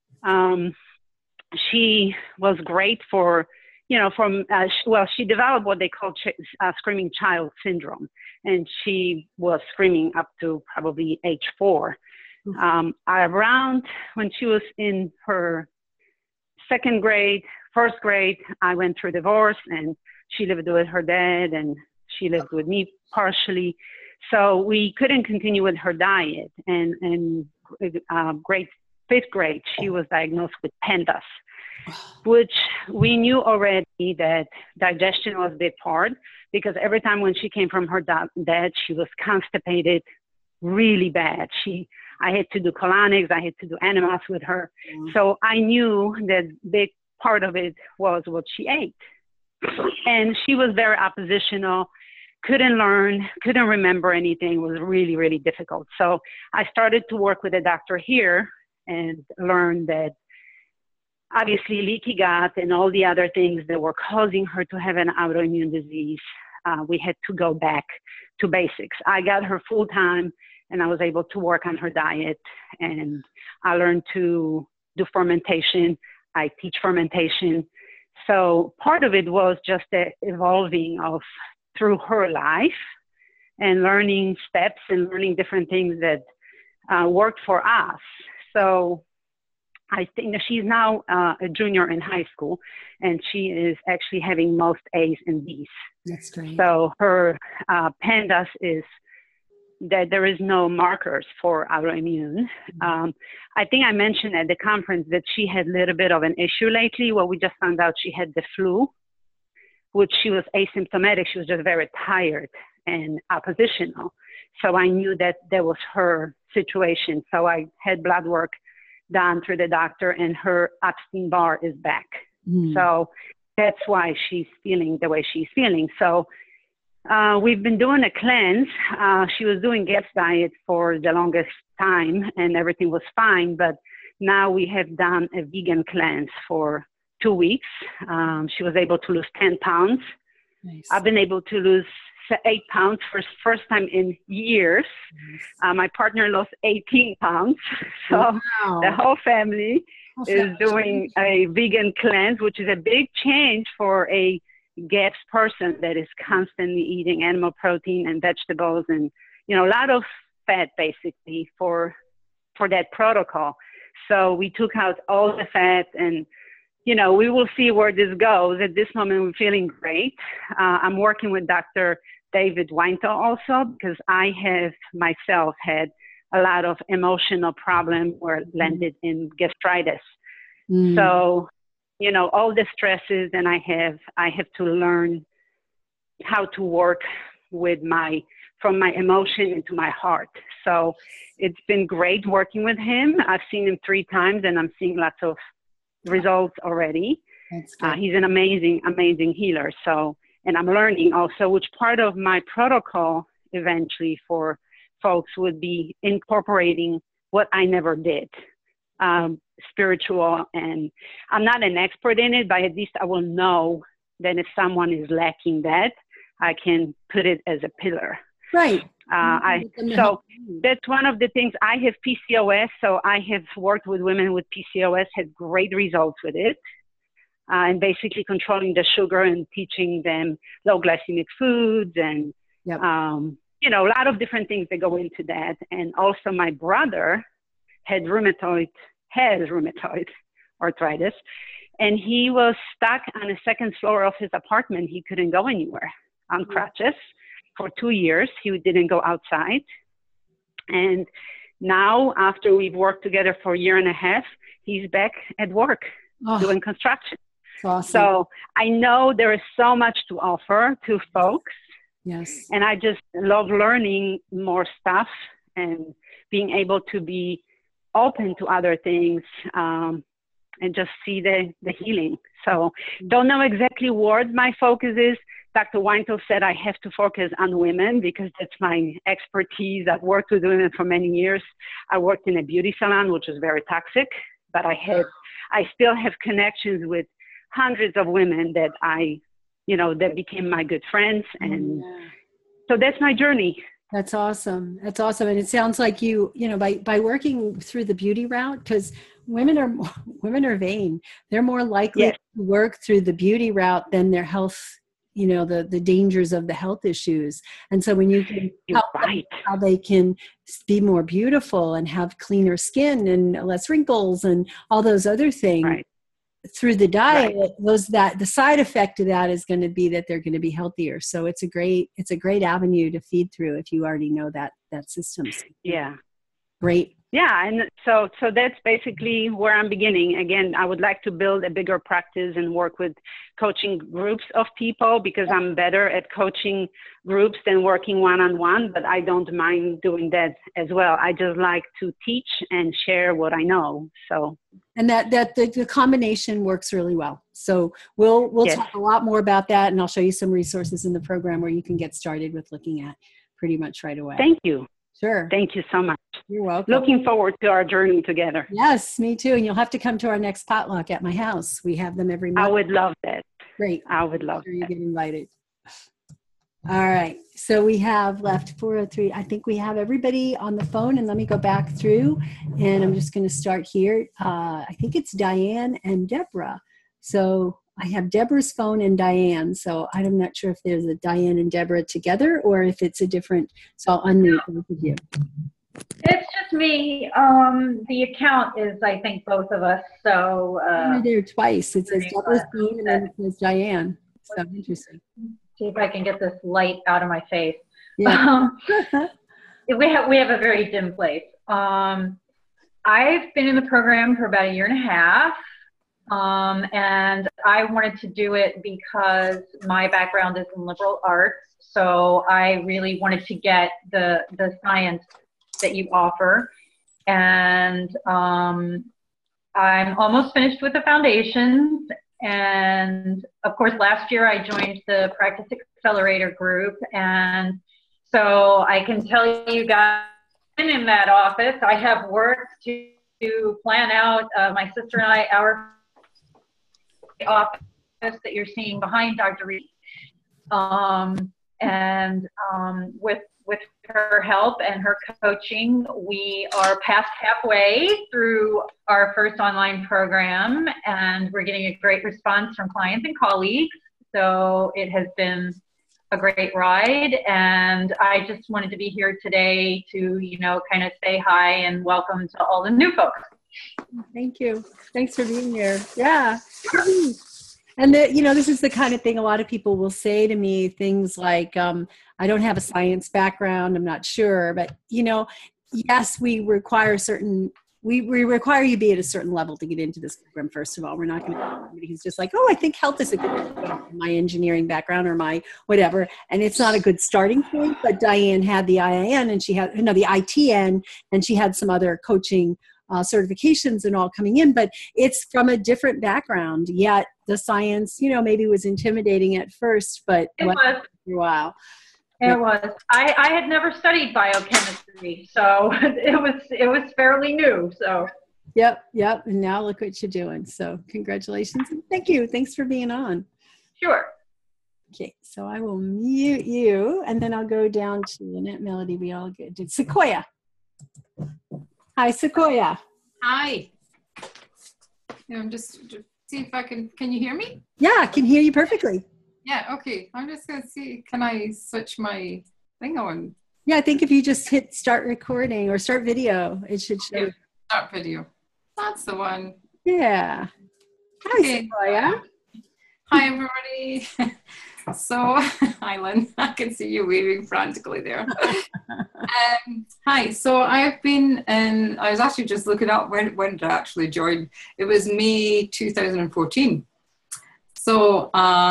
She was great for, she developed what they call screaming child syndrome. And she was screaming up to probably age 4. Around when she was in her second grade, first grade, I went through divorce, and she lived with her dad and she lived with me partially. So we couldn't continue with her diet. And grade 5th grade, she was diagnosed with PANDAS, which we knew already that digestion was a big part, because every time when she came from her dad, she was constipated really bad. I had to do colonics, I had to do enemas with her. So I knew that big part of it was what she ate. And she was very oppositional, couldn't learn, couldn't remember anything. It was really, really difficult. So I started to work with a doctor here and learned that obviously leaky gut and all the other things that were causing her to have an autoimmune disease, we had to go back to basics. I got her full time, and I was able to work on her diet, and I learned to do fermentation. I teach fermentation. So part of it was just the evolving through her life and learning steps and learning different things that worked for us. So I think that she's now a junior in high school, and she is actually having most A's and B's. That's great. So her PANDAS is that there is no markers for autoimmune. I think I mentioned at the conference that she had a little bit of an issue lately. Well, we just found out she had the flu, which she was asymptomatic. She was just very tired and oppositional. So I knew that was her situation. So I had blood work done through the doctor, and her Epstein-Barr is back. So that's why she's feeling the way she's feeling. So we've been doing a cleanse. She was doing GAPS diet for the longest time, and everything was fine. But now we have done a vegan cleanse for 2 weeks. She was able to lose 10 pounds. Nice. I've been able to lose 8 pounds for the first time in years. My partner lost 18 pounds. So the whole family is doing a vegan cleanse, which is a big change for a GAPS person that is constantly eating animal protein and vegetables and, a lot of fat basically for that protocol. So we took out all the fat, and, we will see where this goes. At this moment, we're feeling great. I'm working with Dr. David Weintel also, because I have myself had a lot of emotional problems where it landed in gastritis. So, all the stresses, and I have to learn how to work with from my emotion into my heart. So it's been great working with him. I've seen him 3 times, and I'm seeing lots of results already. He's an amazing, amazing healer. So, and I'm learning also, which part of my protocol eventually for folks would be incorporating what I never did, spiritual. And I'm not an expert in it, but at least I will know that if someone is lacking that, I can put it as a pillar. Right. So that's one of the things. I have PCOS, so I have worked with women with PCOS, had great results with it. And basically controlling the sugar and teaching them low glycemic foods and, a lot of different things that go into that. And also my brother has rheumatoid arthritis, and he was stuck on the 2nd floor of his apartment. He couldn't go anywhere on crutches for 2 years. He didn't go outside. And now, after we've worked together for a year and a half, he's back at work doing construction. Awesome. So I know there is so much to offer to folks. Yes. And I just love learning more stuff and being able to be open to other things and just see the healing. So don't know exactly what my focus is. Dr. Weintel said I have to focus on women because that's my expertise. I've worked with women for many years. I worked in a beauty salon, which was very toxic, but I had I still have connections with hundreds of women that that became my good friends. And so that's my journey. That's awesome. That's awesome. And it sounds like by working through the beauty route, because women are vain. They're more likely to work through the beauty route than their health, the dangers of the health issues. And so when you can help them, how they can be more beautiful and have cleaner skin and less wrinkles and all those other things through the diet, the side effect of that is going to be that they're going to be healthier. So it's a great avenue to feed through if you already know that system. Yeah. Great. Yeah, and so that's basically where I'm beginning. Again, I would like to build a bigger practice and work with coaching groups of people, because I'm better at coaching groups than working one-on-one, but I don't mind doing that as well. I just like to teach and share what I know. So, and that the combination works really well. So we'll talk a lot more about that, and I'll show you some resources in the program where you can get started with looking at pretty much right away. Thank you. Sure. Thank you so much. You're welcome. Looking forward to our journey together. Yes, me too. And you'll have to come to our next potluck at my house. We have them every month. I would love that. Great. I would love that. You get invited. All right. So we have left 403. I think we have everybody on the phone, and let me go back through, and I'm just going to start here. I think it's Diane and Deborah. So I have Deborah's phone and Diane. So I'm not sure if there's a Diane and Deborah together or if it's a different. So I'll unmute both of you. It's just me. The account is, I think, both of us. So there twice. It says Deborah's phone and then it says Diane. So interesting. See if I can get this light out of my face. Yeah. We have a very dim place. I've been in the program for about 1.5 years. And I wanted to do it because my background is in liberal arts. So I really wanted to get the science that you offer. And I'm almost finished with the foundations. And of course, last year I joined the Practice Accelerator group. And so I can tell you guys in that office, I have worked to plan out, my sister and I, our office that you're seeing behind Dr. Reed. With her help and her coaching, we are past halfway through our first online program, and we're getting a great response from clients and colleagues. So it has been a great ride, and I just wanted to be here today to, kind of say hi and welcome to all the new folks. Thank you. Thanks for being here. Yeah. And this is the kind of thing a lot of people will say to me, things like, I don't have a science background, I'm not sure, but yes, we require we require you be at a certain level to get into this program. First of all, we're not going to be somebody who's just like, oh, I think health is a good my engineering background or my whatever. And it's not a good starting point, but Diane had the IIN and she had, the ITN, and she had some other coaching certifications and all coming in, but it's from a different background. Yet the science, maybe was intimidating at first, but it was for a while. It was. I had never studied biochemistry, so it was fairly new. So. Yep. And now look what you're doing. So congratulations and thank you. Thanks for being on. Sure. Okay, so I will mute you, and then I'll go down to Annette Melody. We all did Sequoia. Hi, Sequoia. Hi. I'm just see if I can you hear me? Yeah, I can hear you perfectly. Yeah, okay. I'm just going to see, can I switch my thing on? Yeah, I think if you just hit start recording or start video, it should show. Yeah, start video. That's the one. Yeah. Hi, okay. Sequoia. Hi, everybody. So, hi, Lynn. I can see you waving frantically there. Hi. So I've been I was actually just looking up when did I actually join. It was May 2014. So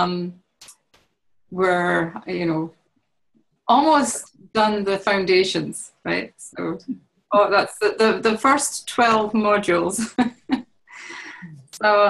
we're, almost done the foundations, right? So, that's the first 12 modules. So,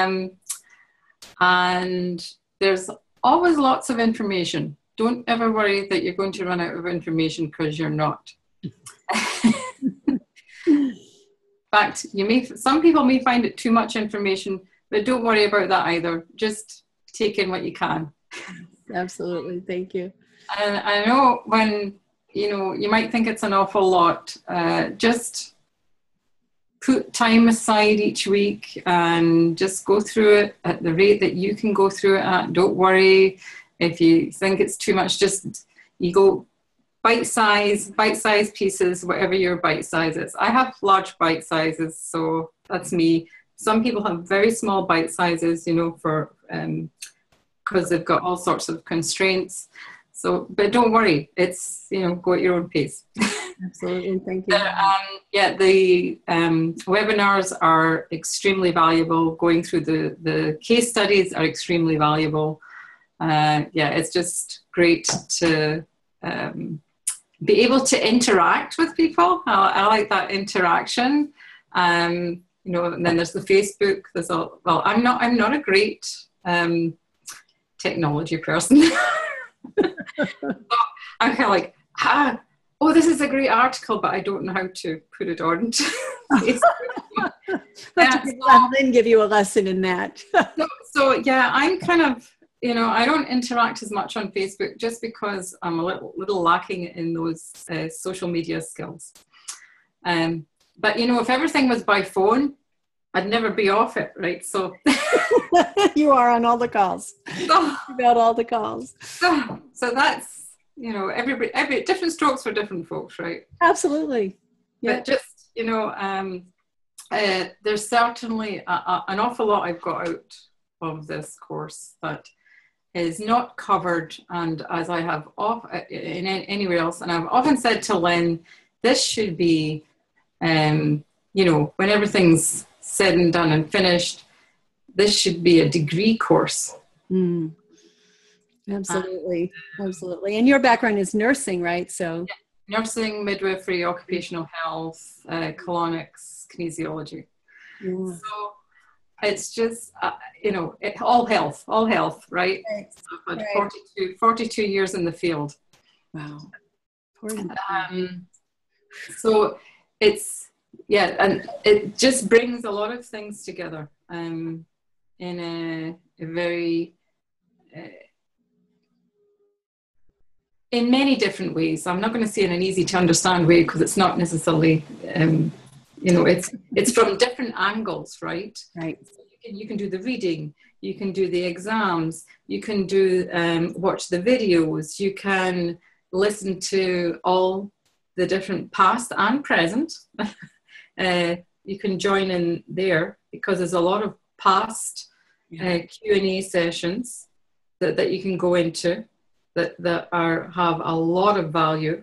and there's always lots of information. Don't ever worry that you're going to run out of information, because you're not. fact, some people may find it too much information, but don't worry about that either. Just take in what you can. Absolutely. Thank you. And I know when, you might think it's an awful lot, just put time aside each week and just go through it at the rate that you can go through it at. Don't worry if you think it's too much. Just you go bite size pieces, whatever your bite size is. I have large bite sizes, so that's me. Some people have very small bite sizes, for because they've got all sorts of constraints. So, but don't worry, it's, go at your own pace. Absolutely, thank you. The webinars are extremely valuable. Going through the case studies are extremely valuable. It's just great to be able to interact with people. I like that interaction. And then there's the Facebook. I'm not a great technology person. I'm kind of like, this is a great article, but I don't know how to put it on Facebook. I'll then give you a lesson in that. I'm kind of, I don't interact as much on Facebook just because I'm a little lacking in those social media skills. But if everything was by phone, I'd never be off it, right? So you are on all the calls. About all the calls. So that's, every different strokes for different folks, right? Absolutely. Yeah. But just, there's certainly an awful lot I've got out of this course that is not covered, and as I have in anywhere else, and I've often said to Lynn, this should be, when everything's said and done and finished, this should be a degree course. Mm. Absolutely. Absolutely. And your background is nursing, right? So nursing, midwifery, occupational health, colonics, kinesiology. Yeah. So it's just, all health, right? Right. So I've had 42 years in the field. Wow. So it's, and it just brings a lot of things together in a very, in many different ways. I'm not going to say in an easy to understand way because it's not necessarily, it's from different angles, right? Right. So you can do the reading, you can do the exams, you can do watch the videos, you can listen to all the different past and present. You can join in there because there's a lot of past Q&A sessions that you can go into that have a lot of value.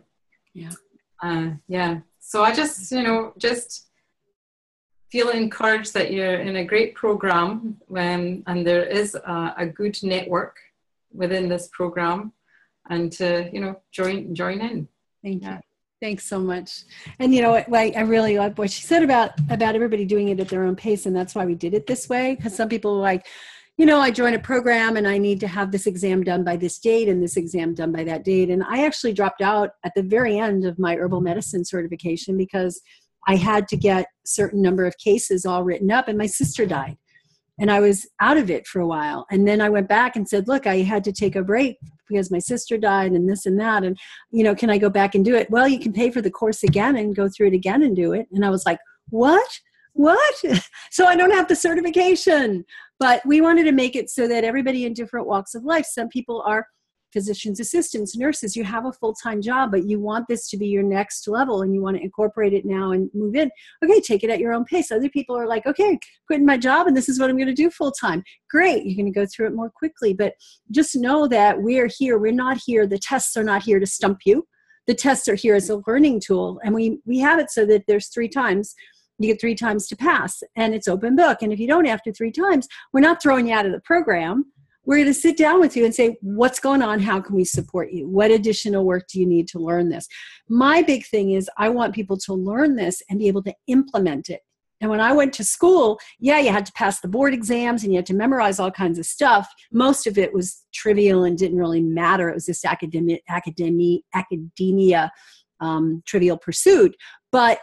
So I just just feel encouraged that you're in a great program, and there is a good network within this program, and to join in. Thank you. Thanks so much. And I really like what she said about everybody doing it at their own pace, and that's why we did it this way. Because some people are like, I join a program and I need to have this exam done by this date and this exam done by that date. And I actually dropped out at the very end of my herbal medicine certification because I had to get a certain number of cases all written up, and my sister died. And I was out of it for a while. And then I went back and said, look, I had to take a break because my sister died and this and that. And, can I go back and do it? Well, you can pay for the course again and go through it again and do it. And I was like, what? So I don't have the certification. But we wanted to make it so that everybody in different walks of life, some people are physician's assistants, nurses, you have a full-time job, but you want this to be your next level and you want to incorporate it now and move in. Okay, take it at your own pace. Other people are like, okay, quitting my job and this is what I'm going to do full-time. Great, you're going to go through it more quickly. But just know that we're here. We're not here. The tests are not here to stump you. The tests are here as a learning tool. And we have it so that there's 3 times. You get 3 times to pass, and it's open book. And if you don't after 3 times, we're not throwing you out of the program. We're going to sit down with you and say, what's going on? How can we support you? What additional work do you need to learn this? My big thing is I want people to learn this and be able to implement it. And when I went to school, you had to pass the board exams and you had to memorize all kinds of stuff. Most of it was trivial and didn't really matter. It was just academia trivial pursuit. But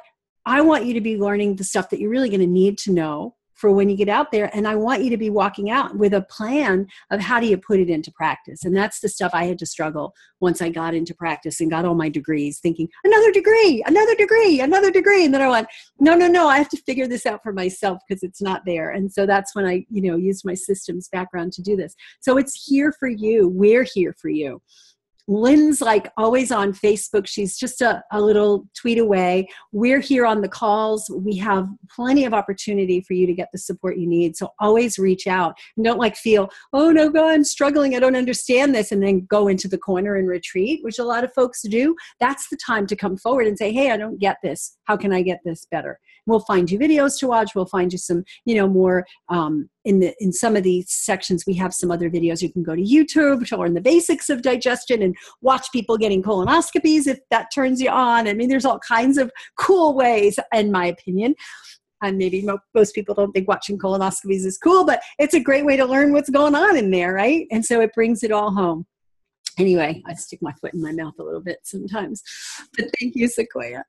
I want you to be learning the stuff that you're really going to need to know for when you get out there. And I want you to be walking out with a plan of how do you put it into practice. And that's the stuff I had to struggle once I got into practice and got all my degrees, thinking another degree, another degree, another degree. And then I went, no, I have to figure this out for myself because it's not there. And so that's when I, used my systems background to do this. So it's here for you. We're here for you. Lynn's like always on Facebook. She's just a little tweet away. We're here on the calls. We have plenty of opportunity for you to get the support you need. So always reach out and don't feel, oh no, God, I'm struggling. I don't understand this. And then go into the corner and retreat, which a lot of folks do. That's the time to come forward and say, hey, I don't get this. How can I get this better? We'll find you videos to watch. We'll find you some, more in some of these sections. We have some other videos. You can go to YouTube to learn the basics of digestion and watch people getting colonoscopies if that turns you on. I mean, there's all kinds of cool ways, in my opinion. And maybe most people don't think watching colonoscopies is cool, but it's a great way to learn what's going on in there, right? And so it brings it all home. Anyway, I stick my foot in my mouth a little bit sometimes. But thank you, Sequoia.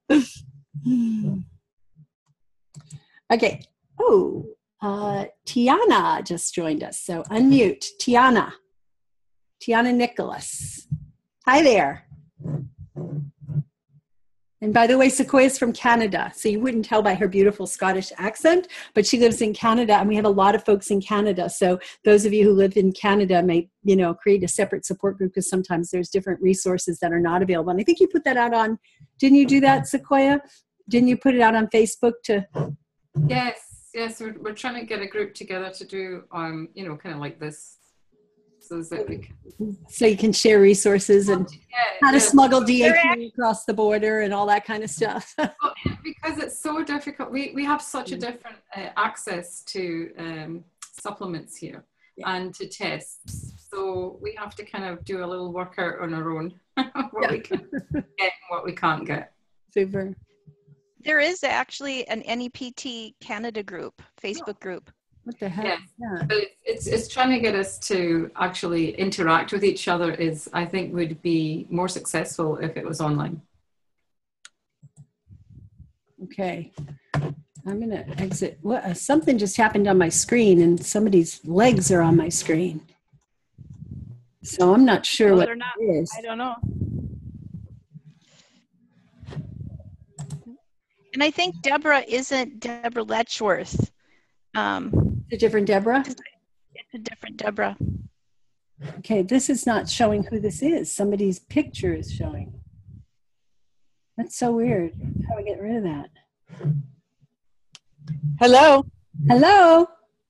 Okay. Oh, Tiana just joined us. So unmute. Tiana Nicholas. Hi there. And by the way, Sequoia's from Canada. So you wouldn't tell by her beautiful Scottish accent, but she lives in Canada, and we have a lot of folks in Canada. So those of you who live in Canada may, create a separate support group because sometimes there's different resources that are not available. And I think you put that out on, didn't you do that, Sequoia? Didn't you put it out on Facebook to... Yes, we're trying to get a group together to do, kind of like this, so that we can. So you can share resources and how to smuggle DHA across the border and all that kind of stuff. Because it's so difficult. We have such a different access to supplements here and to tests. So we have to kind of do a little workout on our own, what we can get and what we can't get. Super. There is actually an NEPT Canada group, Facebook group. What the heck? Yeah. But it's trying to get us to actually interact with each other I think would be more successful if it was online. Okay. I'm going to exit. Something just happened on my screen and somebody's legs are on my screen. So I'm not sure what it is. I don't know. And I think Deborah isn't Deborah Letchworth. A different Deborah? It's a different Deborah. Okay, this is not showing who this is. Somebody's picture is showing. That's so weird. How do I get rid of that? Hello. Hello.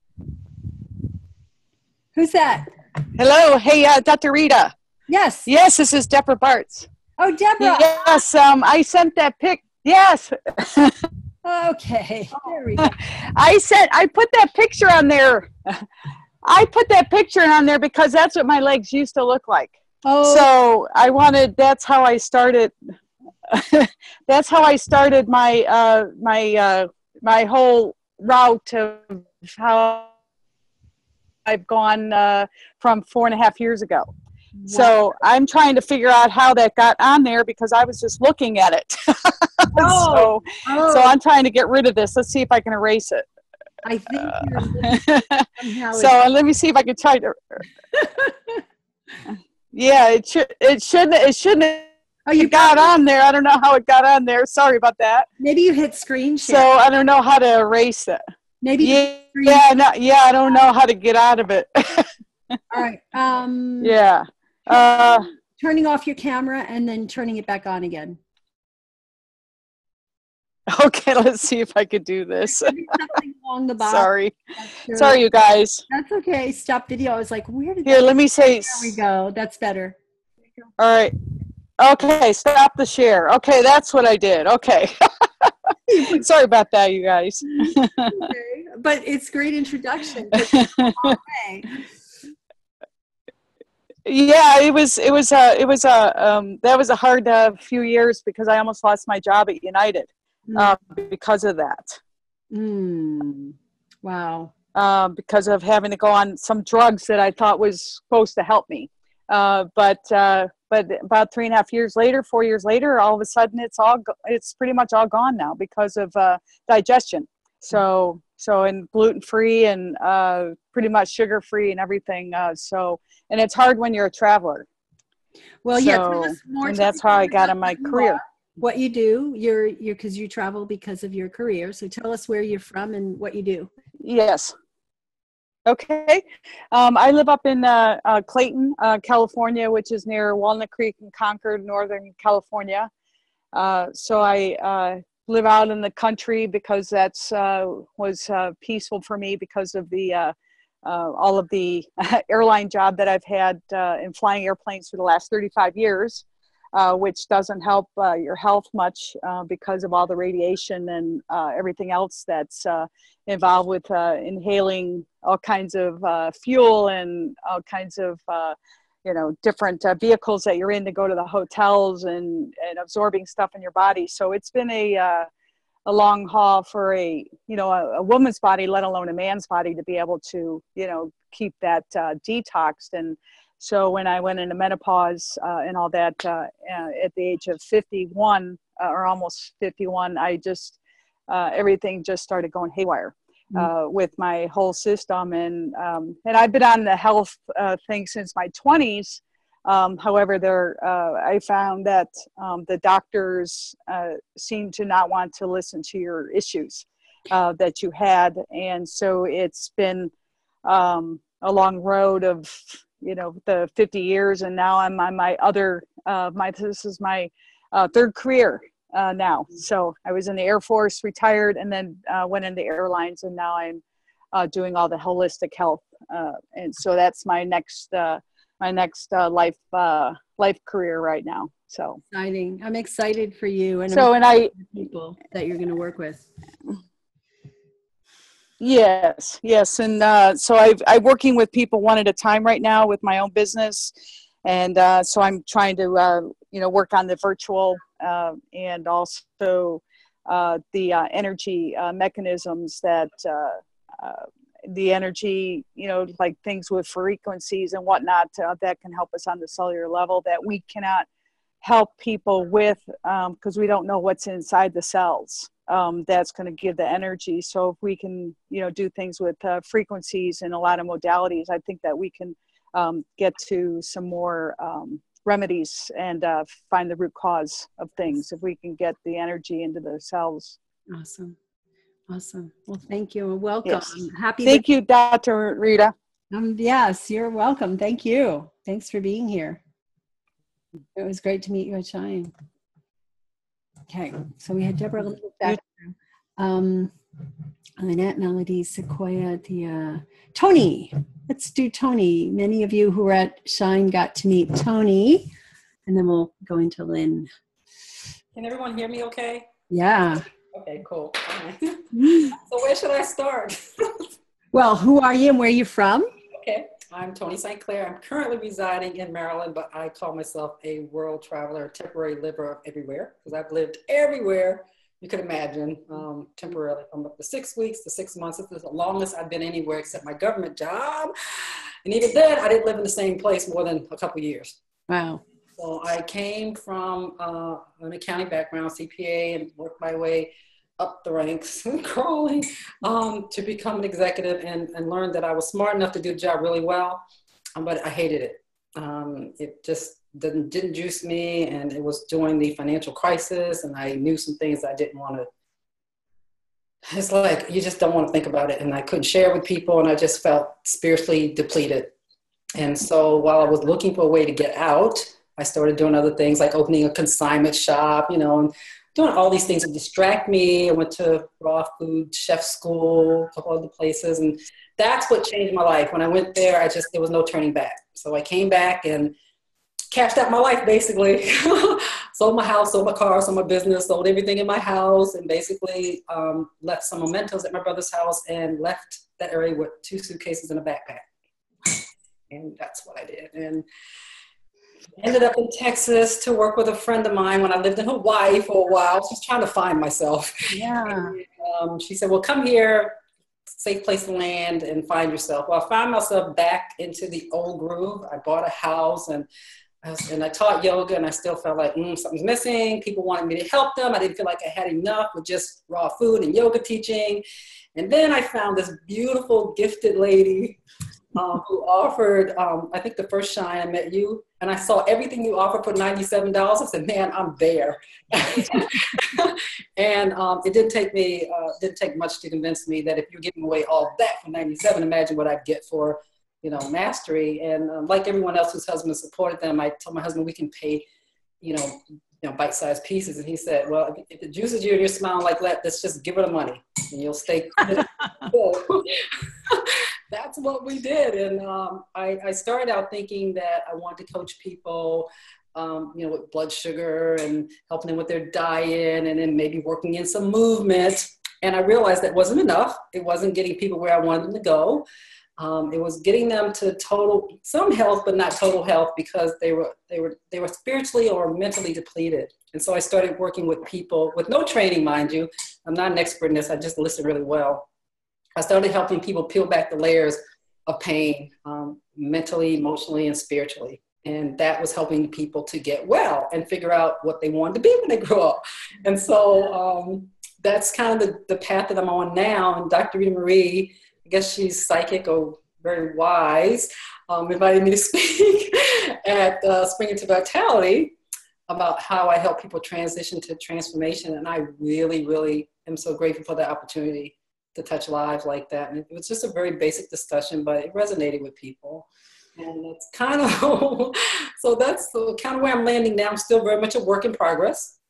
Who's that? Hello. Hey, Dr. Rita. Yes. Yes, this is Deborah Bartz. Oh, Deborah. Yes, I sent that pic. Yes. Okay. There we go. I put that picture on there. I put that picture on there because that's what my legs used to look like. Oh. So that's how I started. That's how I started my my whole route of how I've gone from 4.5 years ago. Wow. So I'm trying to figure out how that got on there because I was just looking at it. So I'm trying to get rid of this. Let's see if I can erase it. I think you're so let me see if I can try to. Yeah, it shouldn't. Oh, you got on there. I don't know how it got on there. Sorry about that. Maybe you hit screen share. So I don't know how to erase it. Maybe. I don't know how to get out of it. All right. Yeah. Turning off your camera and then turning it back on again. Okay, let's see if I could do this. Something along the bottom. Sorry, you guys. That's okay. Stop video. I was like, where did? Here, let me say. There we go. That's better. All right. Okay, stop the share. Okay, that's what I did. Okay. Sorry about that, you guys. Okay. But it's a great introduction. Yeah, it was that was a hard few years because I almost lost my job at United because of that. Wow. Because of having to go on some drugs that I thought was supposed to help me. But but about 3.5 years later, 4 years later, all of a sudden it's pretty much all gone now because of digestion. So and gluten free and pretty much sugar free and everything. And it's hard when you're a traveler. Well, tell us more. And that's how I got in my career. What you do, you're because you travel because of your career. So tell us where you're from and what you do. Yes. Okay. I live up in Clayton, California, which is near Walnut Creek and Concord, Northern California. So I live out in the country because that's was peaceful for me because of the all of the airline job that I've had in flying airplanes for the last 35 years, which doesn't help your health much because of all the radiation and everything else that's involved with inhaling all kinds of fuel and all kinds of different vehicles that you're in to go to the hotels and absorbing stuff in your body. So it's been a long haul for a woman's body, let alone a man's body, to be able to, keep that detoxed. And so when I went into menopause and all that at the age of 51 or almost 51, I just, everything just started going haywire. With my whole system, and I've been on the health thing since my 20s. However, I found that the doctors seem to not want to listen to your issues that you had, and so it's been a long road of the 50 years, and now I'm on my other this is my third career. Now. So I was in the Air Force, retired, and then went into airlines, and now I'm doing all the holistic health. And so that's my next life career right now. So exciting. I'm excited for you and people that you're going to work with. Yes. And so I'm working with people one at a time right now with my own business. And so I'm trying to, work on the virtual and also the energy mechanisms that the energy, like things with frequencies and whatnot that can help us on the cellular level that we cannot help people with because we don't know what's inside the cells. That's going to give the energy. So if we can, do things with frequencies and a lot of modalities, I think that we can get to some more remedies and find the root cause of things if we can get the energy into the cells. Awesome. Well, thank you and welcome. Yes. Happy. Thank you, Dr. Rita. Yes, you're welcome. Thank you. Thanks for being here. It was great to meet you at Shine. Okay, so we had Deborah back. Annette, Melody, Sequoia, Tony. Let's do Tony. Many of you who were at Shine got to meet Tony, and then we'll go into Lynn. Can everyone hear me okay? Yeah. Okay, cool. So where should I start? Well, who are you and where are you from? Okay, I'm Tony St. Clair. I'm currently residing in Maryland, but I call myself a world traveler, temporary liver of everywhere, because I've lived everywhere you could imagine, temporarily from up to 6 weeks to 6 months. This is the longest I've been anywhere except my government job. And even then, I didn't live in the same place more than a couple years. Wow. So I came from an accounting background, CPA, and worked my way up the ranks, crawling, to become an executive and learned that I was smart enough to do the job really well, but I hated it. It just didn't juice me, and it was during the financial crisis, and I knew some things I didn't want to. It's like you just don't want to think about it, and I couldn't share with people, and I just felt spiritually depleted. And so while I was looking for a way to get out, I started doing other things like opening a consignment shop, and doing all these things to distract me. I went to raw food chef school, a couple other places, and that's what changed my life. When I went there, there was no turning back. So I came back and cashed out my life, basically. Sold my house, sold my car, sold my business, sold everything in my house, and basically left some mementos at my brother's house and left that area with 2 suitcases and a backpack. And that's what I did. And ended up in Texas to work with a friend of mine when I lived in Hawaii for a while. I was just trying to find myself. Yeah. And, she said, well, come here, safe place to land and find yourself. Well, I found myself back into the old groove. I bought a house and And I taught yoga, and I still felt like something's missing. People wanted me to help them. I didn't feel like I had enough with just raw food and yoga teaching. And then I found this beautiful, gifted lady who offered, I think the first Shine, I met you, and I saw everything you offered for $97. I said, man, I'm there. And it didn't take much to convince me that if you're giving away all that for $97, imagine what I'd get for, mastery. And like everyone else whose husband supported them, I told my husband we can pay, bite-sized pieces. And he said, well, if it juices you and you're smiling like that, let's just give her the money and you'll stay. That's what we did. And I started out thinking that I wanted to coach people, with blood sugar and helping them with their diet, and then maybe working in some movement. And I realized that wasn't enough. It wasn't getting people where I wanted them to go. It was getting them to some health, but not total health, because they were spiritually or mentally depleted. And so I started working with people with no training, mind you. I'm not an expert in this. I just listen really well. I started helping people peel back the layers of pain, mentally, emotionally, and spiritually. And that was helping people to get well and figure out what they wanted to be when they grow up. And so that's kind of the path that I'm on now. And Dr. Rita Marie, I guess she's psychic or very wise, invited me to speak at Spring Into Vitality about how I help people transition to transformation. And I really, really am so grateful for the opportunity to touch lives like that. And it was just a very basic discussion, but it resonated with people. And it's kind of, so that's kind of where I'm landing now. I'm still very much a work in progress.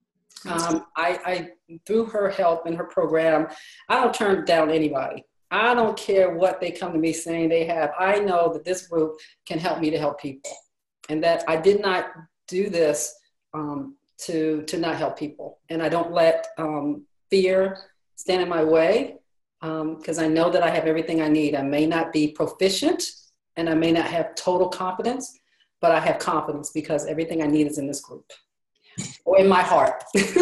I through her help and her program, I don't turn down anybody. I don't care what they come to me saying they have. I know that this group can help me to help people, and that I did not do this to not help people. And I don't let fear stand in my way, because I know that I have everything I need. I may not be proficient and I may not have total competence, but I have confidence because everything I need is in this group or in my heart.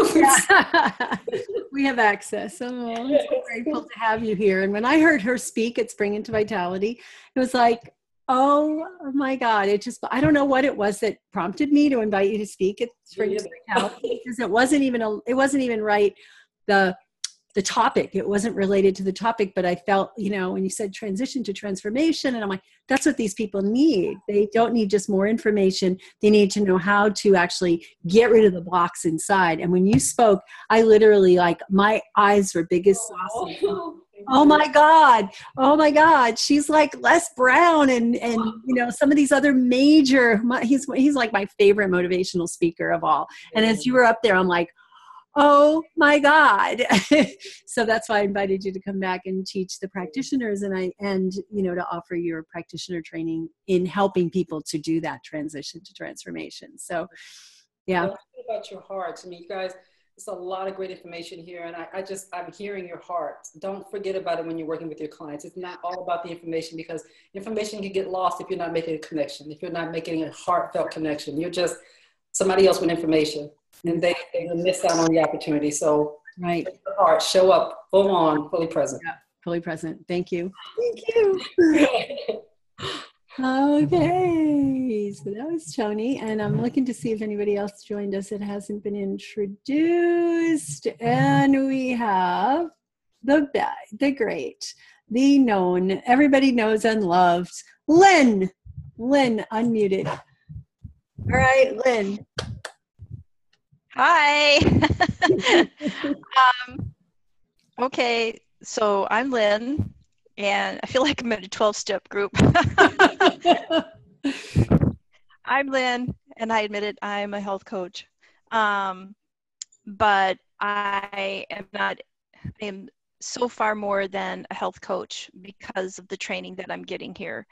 We have access. So I'm so grateful to have you here. And when I heard her speak at Spring Into Vitality, it was like, oh my God, I don't know what it was that prompted me to invite you to speak at Spring Into Vitality, because it wasn't even right. The topic, it wasn't related to the topic, but I felt, when you said transition to transformation, and I'm like, that's what these people need. They don't need just more information. They need to know how to actually get rid of the blocks inside. And when you spoke, I literally, my eyes were big as sausage. Oh my God. She's like Les Brown and some of these other major, he's like my favorite motivational speaker of all. And as you were up there, I'm like, oh my God. So that's why I invited you to come back and teach the practitioners and to offer your practitioner training in helping people to do that transition to transformation. So yeah. About your hearts. I mean, you guys, it's a lot of great information here. And I'm hearing your heart. Don't forget about it when you're working with your clients. It's not all about the information, because information can get lost if you're not making a connection. If you're not making a heartfelt connection, you're just somebody else with information. And they miss out on the opportunity. So right, heart, show up, full on, fully present. Yeah, fully present. Thank you. Okay, so that was Tony, and I'm looking to see if anybody else joined us that hasn't been introduced. And we have the great, the known, everybody knows and loves, Lynn. Lynn, unmuted. All right, Lynn. Hi. Okay, so I'm Lynn, and I feel like I'm in a 12-step group. I'm Lynn, and I admit it, I'm a health coach. But I am so far more than a health coach because of the training that I'm getting here.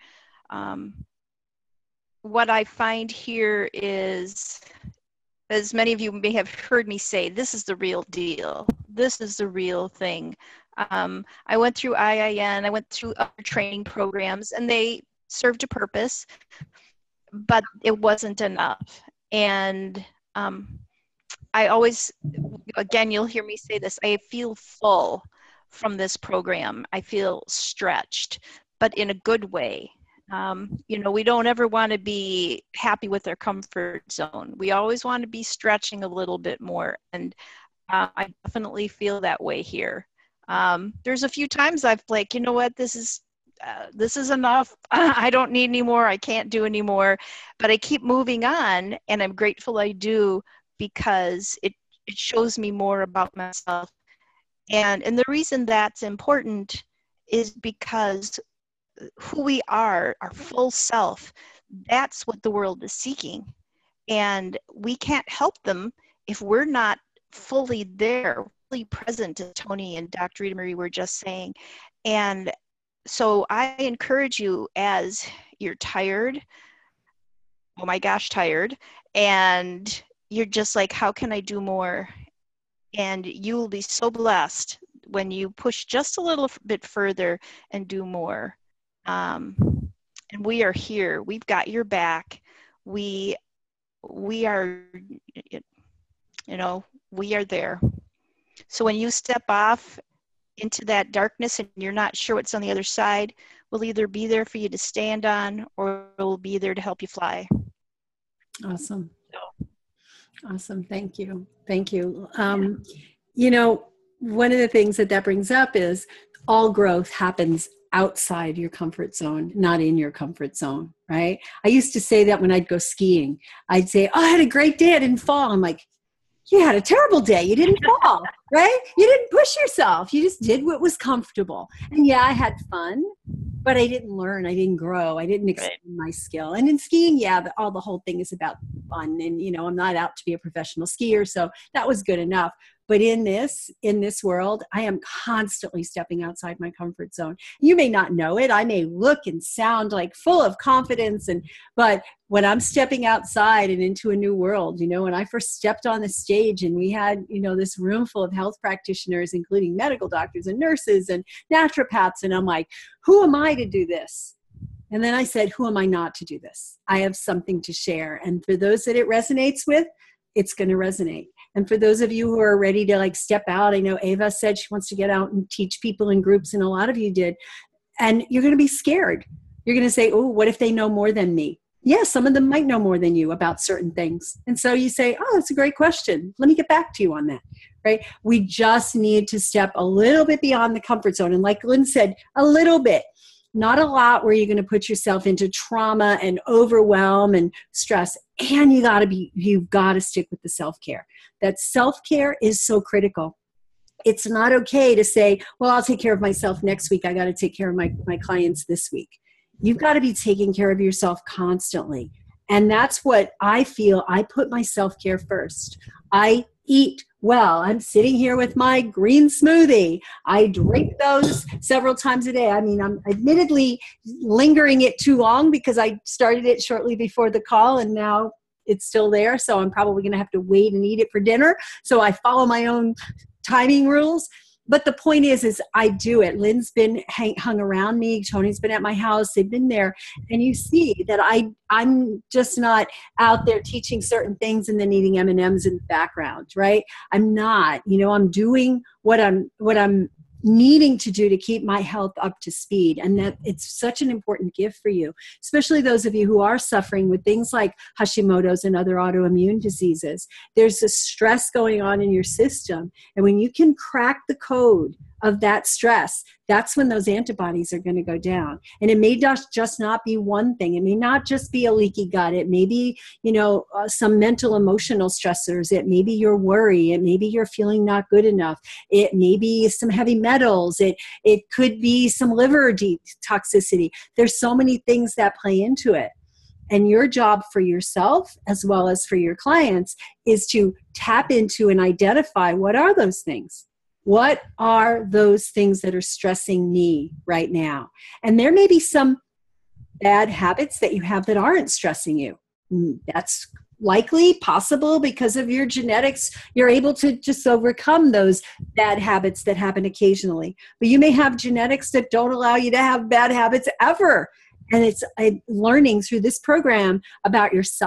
What I find here is, as many of you may have heard me say, this is the real deal. This is the real thing. I went through IIN, I went through other training programs, and they served a purpose, but it wasn't enough. And I always, again, you'll hear me say this, I feel full from this program. I feel stretched, but in a good way. We don't ever want to be happy with our comfort zone. We always want to be stretching a little bit more. And I definitely feel that way here. There's a few times I've like, you know what, this is enough. I don't need any more. I can't do any more. But I keep moving on, and I'm grateful I do, because it shows me more about myself. And the reason that's important is because who we are, our full self, that's what the world is seeking. And we can't help them if we're not fully there, fully present, as Tony and Dr. Rita Marie were just saying. And so I encourage you, as you're tired, oh my gosh, tired, and you're just like, how can I do more? And you will be so blessed when you push just a little bit further and do more. And we are here. We've got your back. We are, we are there. So when you step off into that darkness and you're not sure what's on the other side, we'll either be there for you to stand on, or we'll be there to help you fly. Awesome. Awesome. Thank you. Thank you. One of the things that brings up is all growth happens outside your comfort zone, not in your comfort zone, right? I used to say that when I'd go skiing. I'd say, oh, I had a great day, I didn't fall. I'm like, you had a terrible day, you didn't fall, right? You didn't push yourself. You just did what was comfortable. And yeah, I had fun, but I didn't learn, I didn't grow, I didn't expand my skill. And in skiing, yeah, the whole thing is about fun. And, I'm not out to be a professional skier, so that was good enough. But in this world, I am constantly stepping outside my comfort zone. You may not know it. I may look and sound like full of confidence, but when I'm stepping outside and into a new world, when I first stepped on the stage and we had, this room full of health practitioners, including medical doctors and nurses and naturopaths, and I'm like, who am I to do this? And then I said, who am I not to do this? I have something to share. And for those that it resonates with, it's going to resonate. And for those of you who are ready to step out, I know Ava said she wants to get out and teach people in groups, and a lot of you did. And you're going to be scared. You're going to say, oh, what if they know more than me? Yeah, some of them might know more than you about certain things. And so you say, oh, that's a great question. Let me get back to you on that, right? We just need to step a little bit beyond the comfort zone. And like Lynn said, a little bit. Not a lot where you're going to put yourself into trauma and overwhelm and stress. And you've got to stick with the self-care. That self-care is so critical. It's not okay to say, well, I'll take care of myself next week. I got to take care of my clients this week. You've got to be taking care of yourself constantly. And that's what I feel. I put my self-care first. I eat well. I'm sitting here with my green smoothie. I drink those several times a day. I mean, I'm admittedly lingering it too long because I started it shortly before the call and now it's still there. So I'm probably going to have to wait and eat it for dinner. So I follow my own timing rules. But the point is I do it. Lynn's been hung around me. Tony's been at my house. They've been there. And you see that I'm just not out there teaching certain things and then eating M&Ms in the background, right? I'm not. I'm doing what I'm needing to do to keep my health up to speed. And that it's such an important gift for you, especially those of you who are suffering with things like Hashimoto's and other autoimmune diseases. There's a stress going on in your system. And when you can crack the code of that stress, that's when those antibodies are going to go down. And it may just not be one thing. It may not just be a leaky gut. It may be, some mental, emotional stressors. It may be your worry. It may be you're feeling not good enough. It may be some heavy metals. It could be some liver toxicity. There's so many things that play into it. And your job for yourself, as well as for your clients, is to tap into and identify what are those things. What are those things that are stressing me right now? And there may be some bad habits that you have that aren't stressing you. That's likely possible because of your genetics. You're able to just overcome those bad habits that happen occasionally. But you may have genetics that don't allow you to have bad habits ever. And it's learning through this program about yourself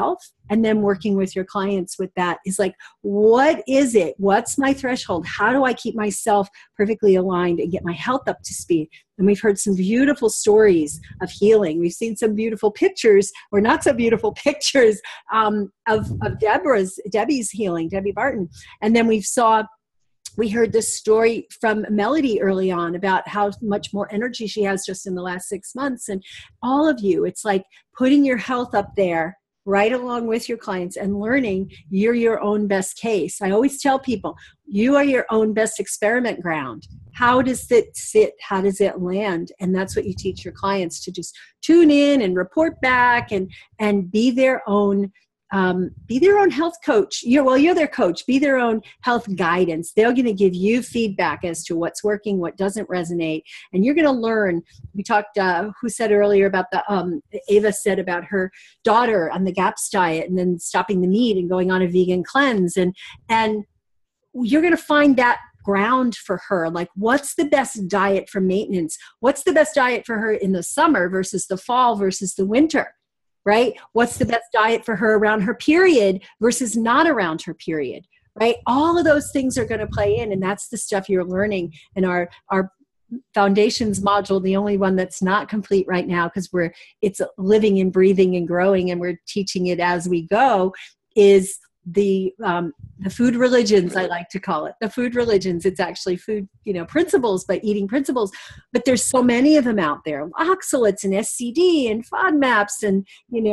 and then working with your clients with that is like, what is it? What's my threshold? How do I keep myself perfectly aligned and get my health up to speed? And we've heard some beautiful stories of healing. We've seen some beautiful pictures, or not so beautiful pictures, of Debbie's healing, Debbie Barton. And then we heard this story from Melody early on about how much more energy she has just in the last 6 months. And all of you, it's like putting your health up there right along with your clients and learning you're your own best case. I always tell people, you are your own best experiment ground. How does it sit? How does it land? And that's what you teach your clients, to just tune in and report back and be their own health coach. You're their coach. Be their own health guidance. They're going to give you feedback as to what's working, what doesn't resonate, and you're going to learn. We talked. Who said earlier about Ava said about her daughter on the GAPS diet and then stopping the meat and going on a vegan cleanse, and you're going to find that ground for her. Like, what's the best diet for maintenance? What's the best diet for her in the summer versus the fall versus the winter? Right? What's the best diet for her around her period versus not around her period, right? All of those things are going to play in, and that's the stuff you're learning in our foundations module, the only one that's not complete right now because it's living and breathing and growing, and we're teaching it as we go, is the food religions, I like to call it. The food religions. It's actually food, principles, but eating principles. But there's so many of them out there. Oxalates and SCD and FODMAPs and,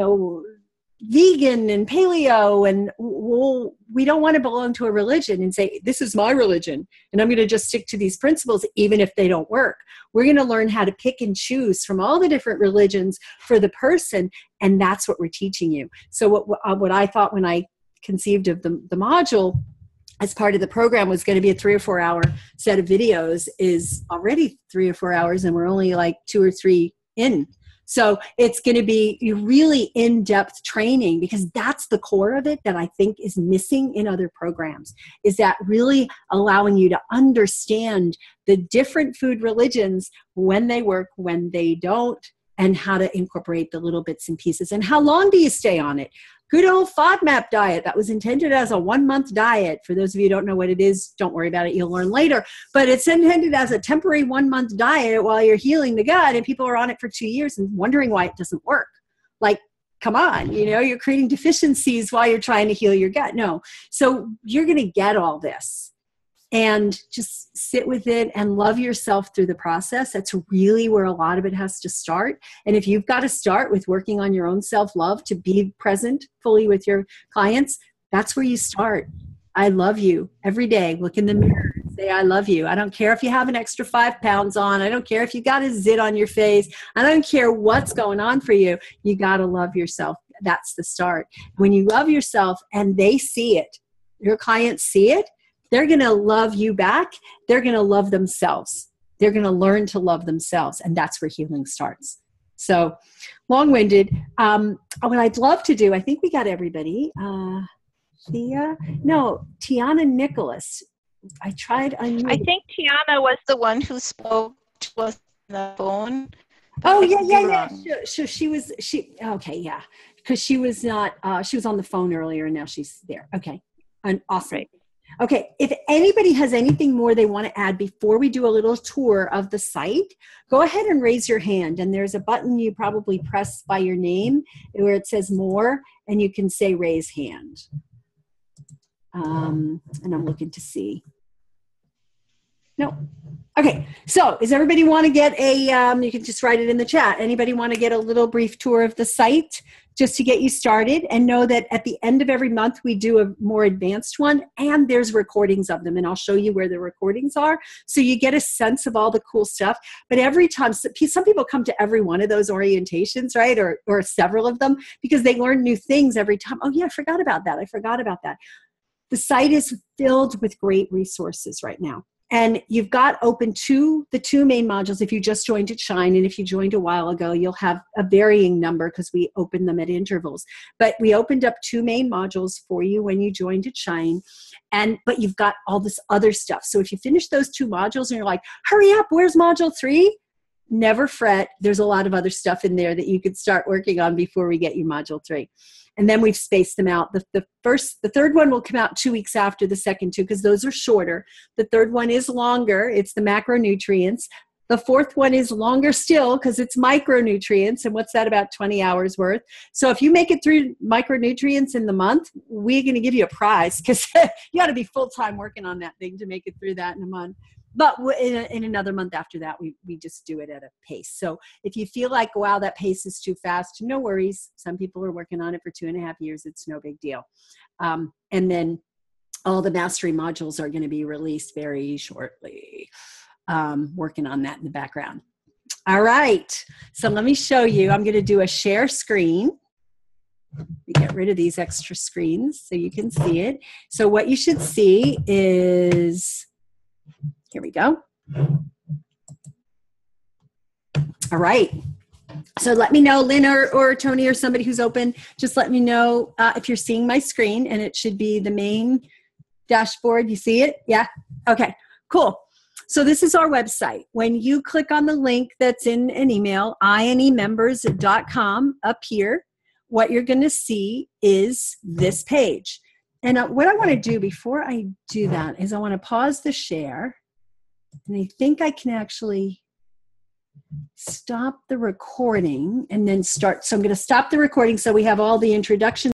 vegan and paleo. And we don't want to belong to a religion and say, this is my religion, and I'm going to just stick to these principles, even if they don't work. We're going to learn how to pick and choose from all the different religions for the person. And that's what we're teaching you. So what I thought when I conceived of the module as part of the program was going to be a 3 or 4 hour set of videos is already 3 or 4 hours, and we're only like 2 or 3 in. So it's going to be really in-depth training, because that's the core of it that I think is missing in other programs, is that really allowing you to understand the different food religions, when they work, when they don't, and how to incorporate the little bits and pieces. And how long do you stay on it? Good old FODMAP diet that was intended as a 1-month diet. For those of you who don't know what it is, don't worry about it. You'll learn later. But it's intended as a temporary 1-month diet while you're healing the gut, and people are on it for 2 years and wondering why it doesn't work. Like, come on, you're creating deficiencies while you're trying to heal your gut. No. So you're going to get all this. And just sit with it and love yourself through the process. That's really where a lot of it has to start. And if you've got to start with working on your own self-love to be present fully with your clients, that's where you start. I love you every day. Look in the mirror and say, I love you. I don't care if you have an extra 5 pounds on. I don't care if you got a zit on your face. I don't care what's going on for you. You got to love yourself. That's the start. When you love yourself and they see it, your clients see it, they're going to love you back. They're going to love themselves. They're going to learn to love themselves. And that's where healing starts. So long-winded. What I'd love to do, I think we got everybody. Tiana Nicholas. I tried unmuting. I think Tiana was the one who spoke to us on the phone. Oh, yeah. Okay, yeah. Because she was not, she was on the phone earlier, and now she's there. Okay. And awesome. Right. Okay, if anybody has anything more they want to add before we do a little tour of the site, go ahead and raise your hand. And there's a button you probably press by your name where it says more, and you can say raise hand. And I'm looking to see. No. Okay, so does everybody want to get you can just write it in the chat. Anybody want to get a little brief tour of the site just to get you started? And know that at the end of every month, we do a more advanced one, and there's recordings of them. And I'll show you where the recordings are. So you get a sense of all the cool stuff. But every time, some people come to every one of those orientations, right? Or several of them, because they learn new things every time. Oh yeah, I forgot about that. The site is filled with great resources right now. And you've got open the two main modules. If you just joined at Shine, and if you joined a while ago, you'll have a varying number because we open them at intervals. But we opened up 2 main modules for you when you joined at Shine. But you've got all this other stuff. So if you finish those 2 modules and you're like, hurry up, where's module 3? never fret. There's a lot of other stuff in there that you could start working on before we get you module 3. And then we've spaced them out. The third one will come out 2 weeks after the second 2 because those are shorter. The third one is longer. It's the macronutrients. The fourth one is longer still because it's micronutrients. And what's that, about 20 hours worth? So if you make it through micronutrients in the month, we're going to give you a prize because you got to be full-time working on that thing to make it through that in a month. But in another month after that, we just do it at a pace. So if you feel like, wow, that pace is too fast, no worries. Some people are working on it for 2.5 years. It's no big deal. And then all the mastery modules are going to be released very shortly. Working on that in the background. All right. So let me show you. I'm going to do a share screen. We get rid of these extra screens so you can see it. So what you should see is... Here we go. All right. So let me know, Lynn or Tony or somebody who's open, just let me know if you're seeing my screen, and it should be the main dashboard. You see it? Yeah? Okay, cool. So this is our website. When you click on the link that's in an email, inemembers.com, up here, what you're going to see is this page. And what I want to do before I do that is I want to pause the share. And I think I can actually stop the recording and then start. So I'm going to stop the recording so we have all the introduction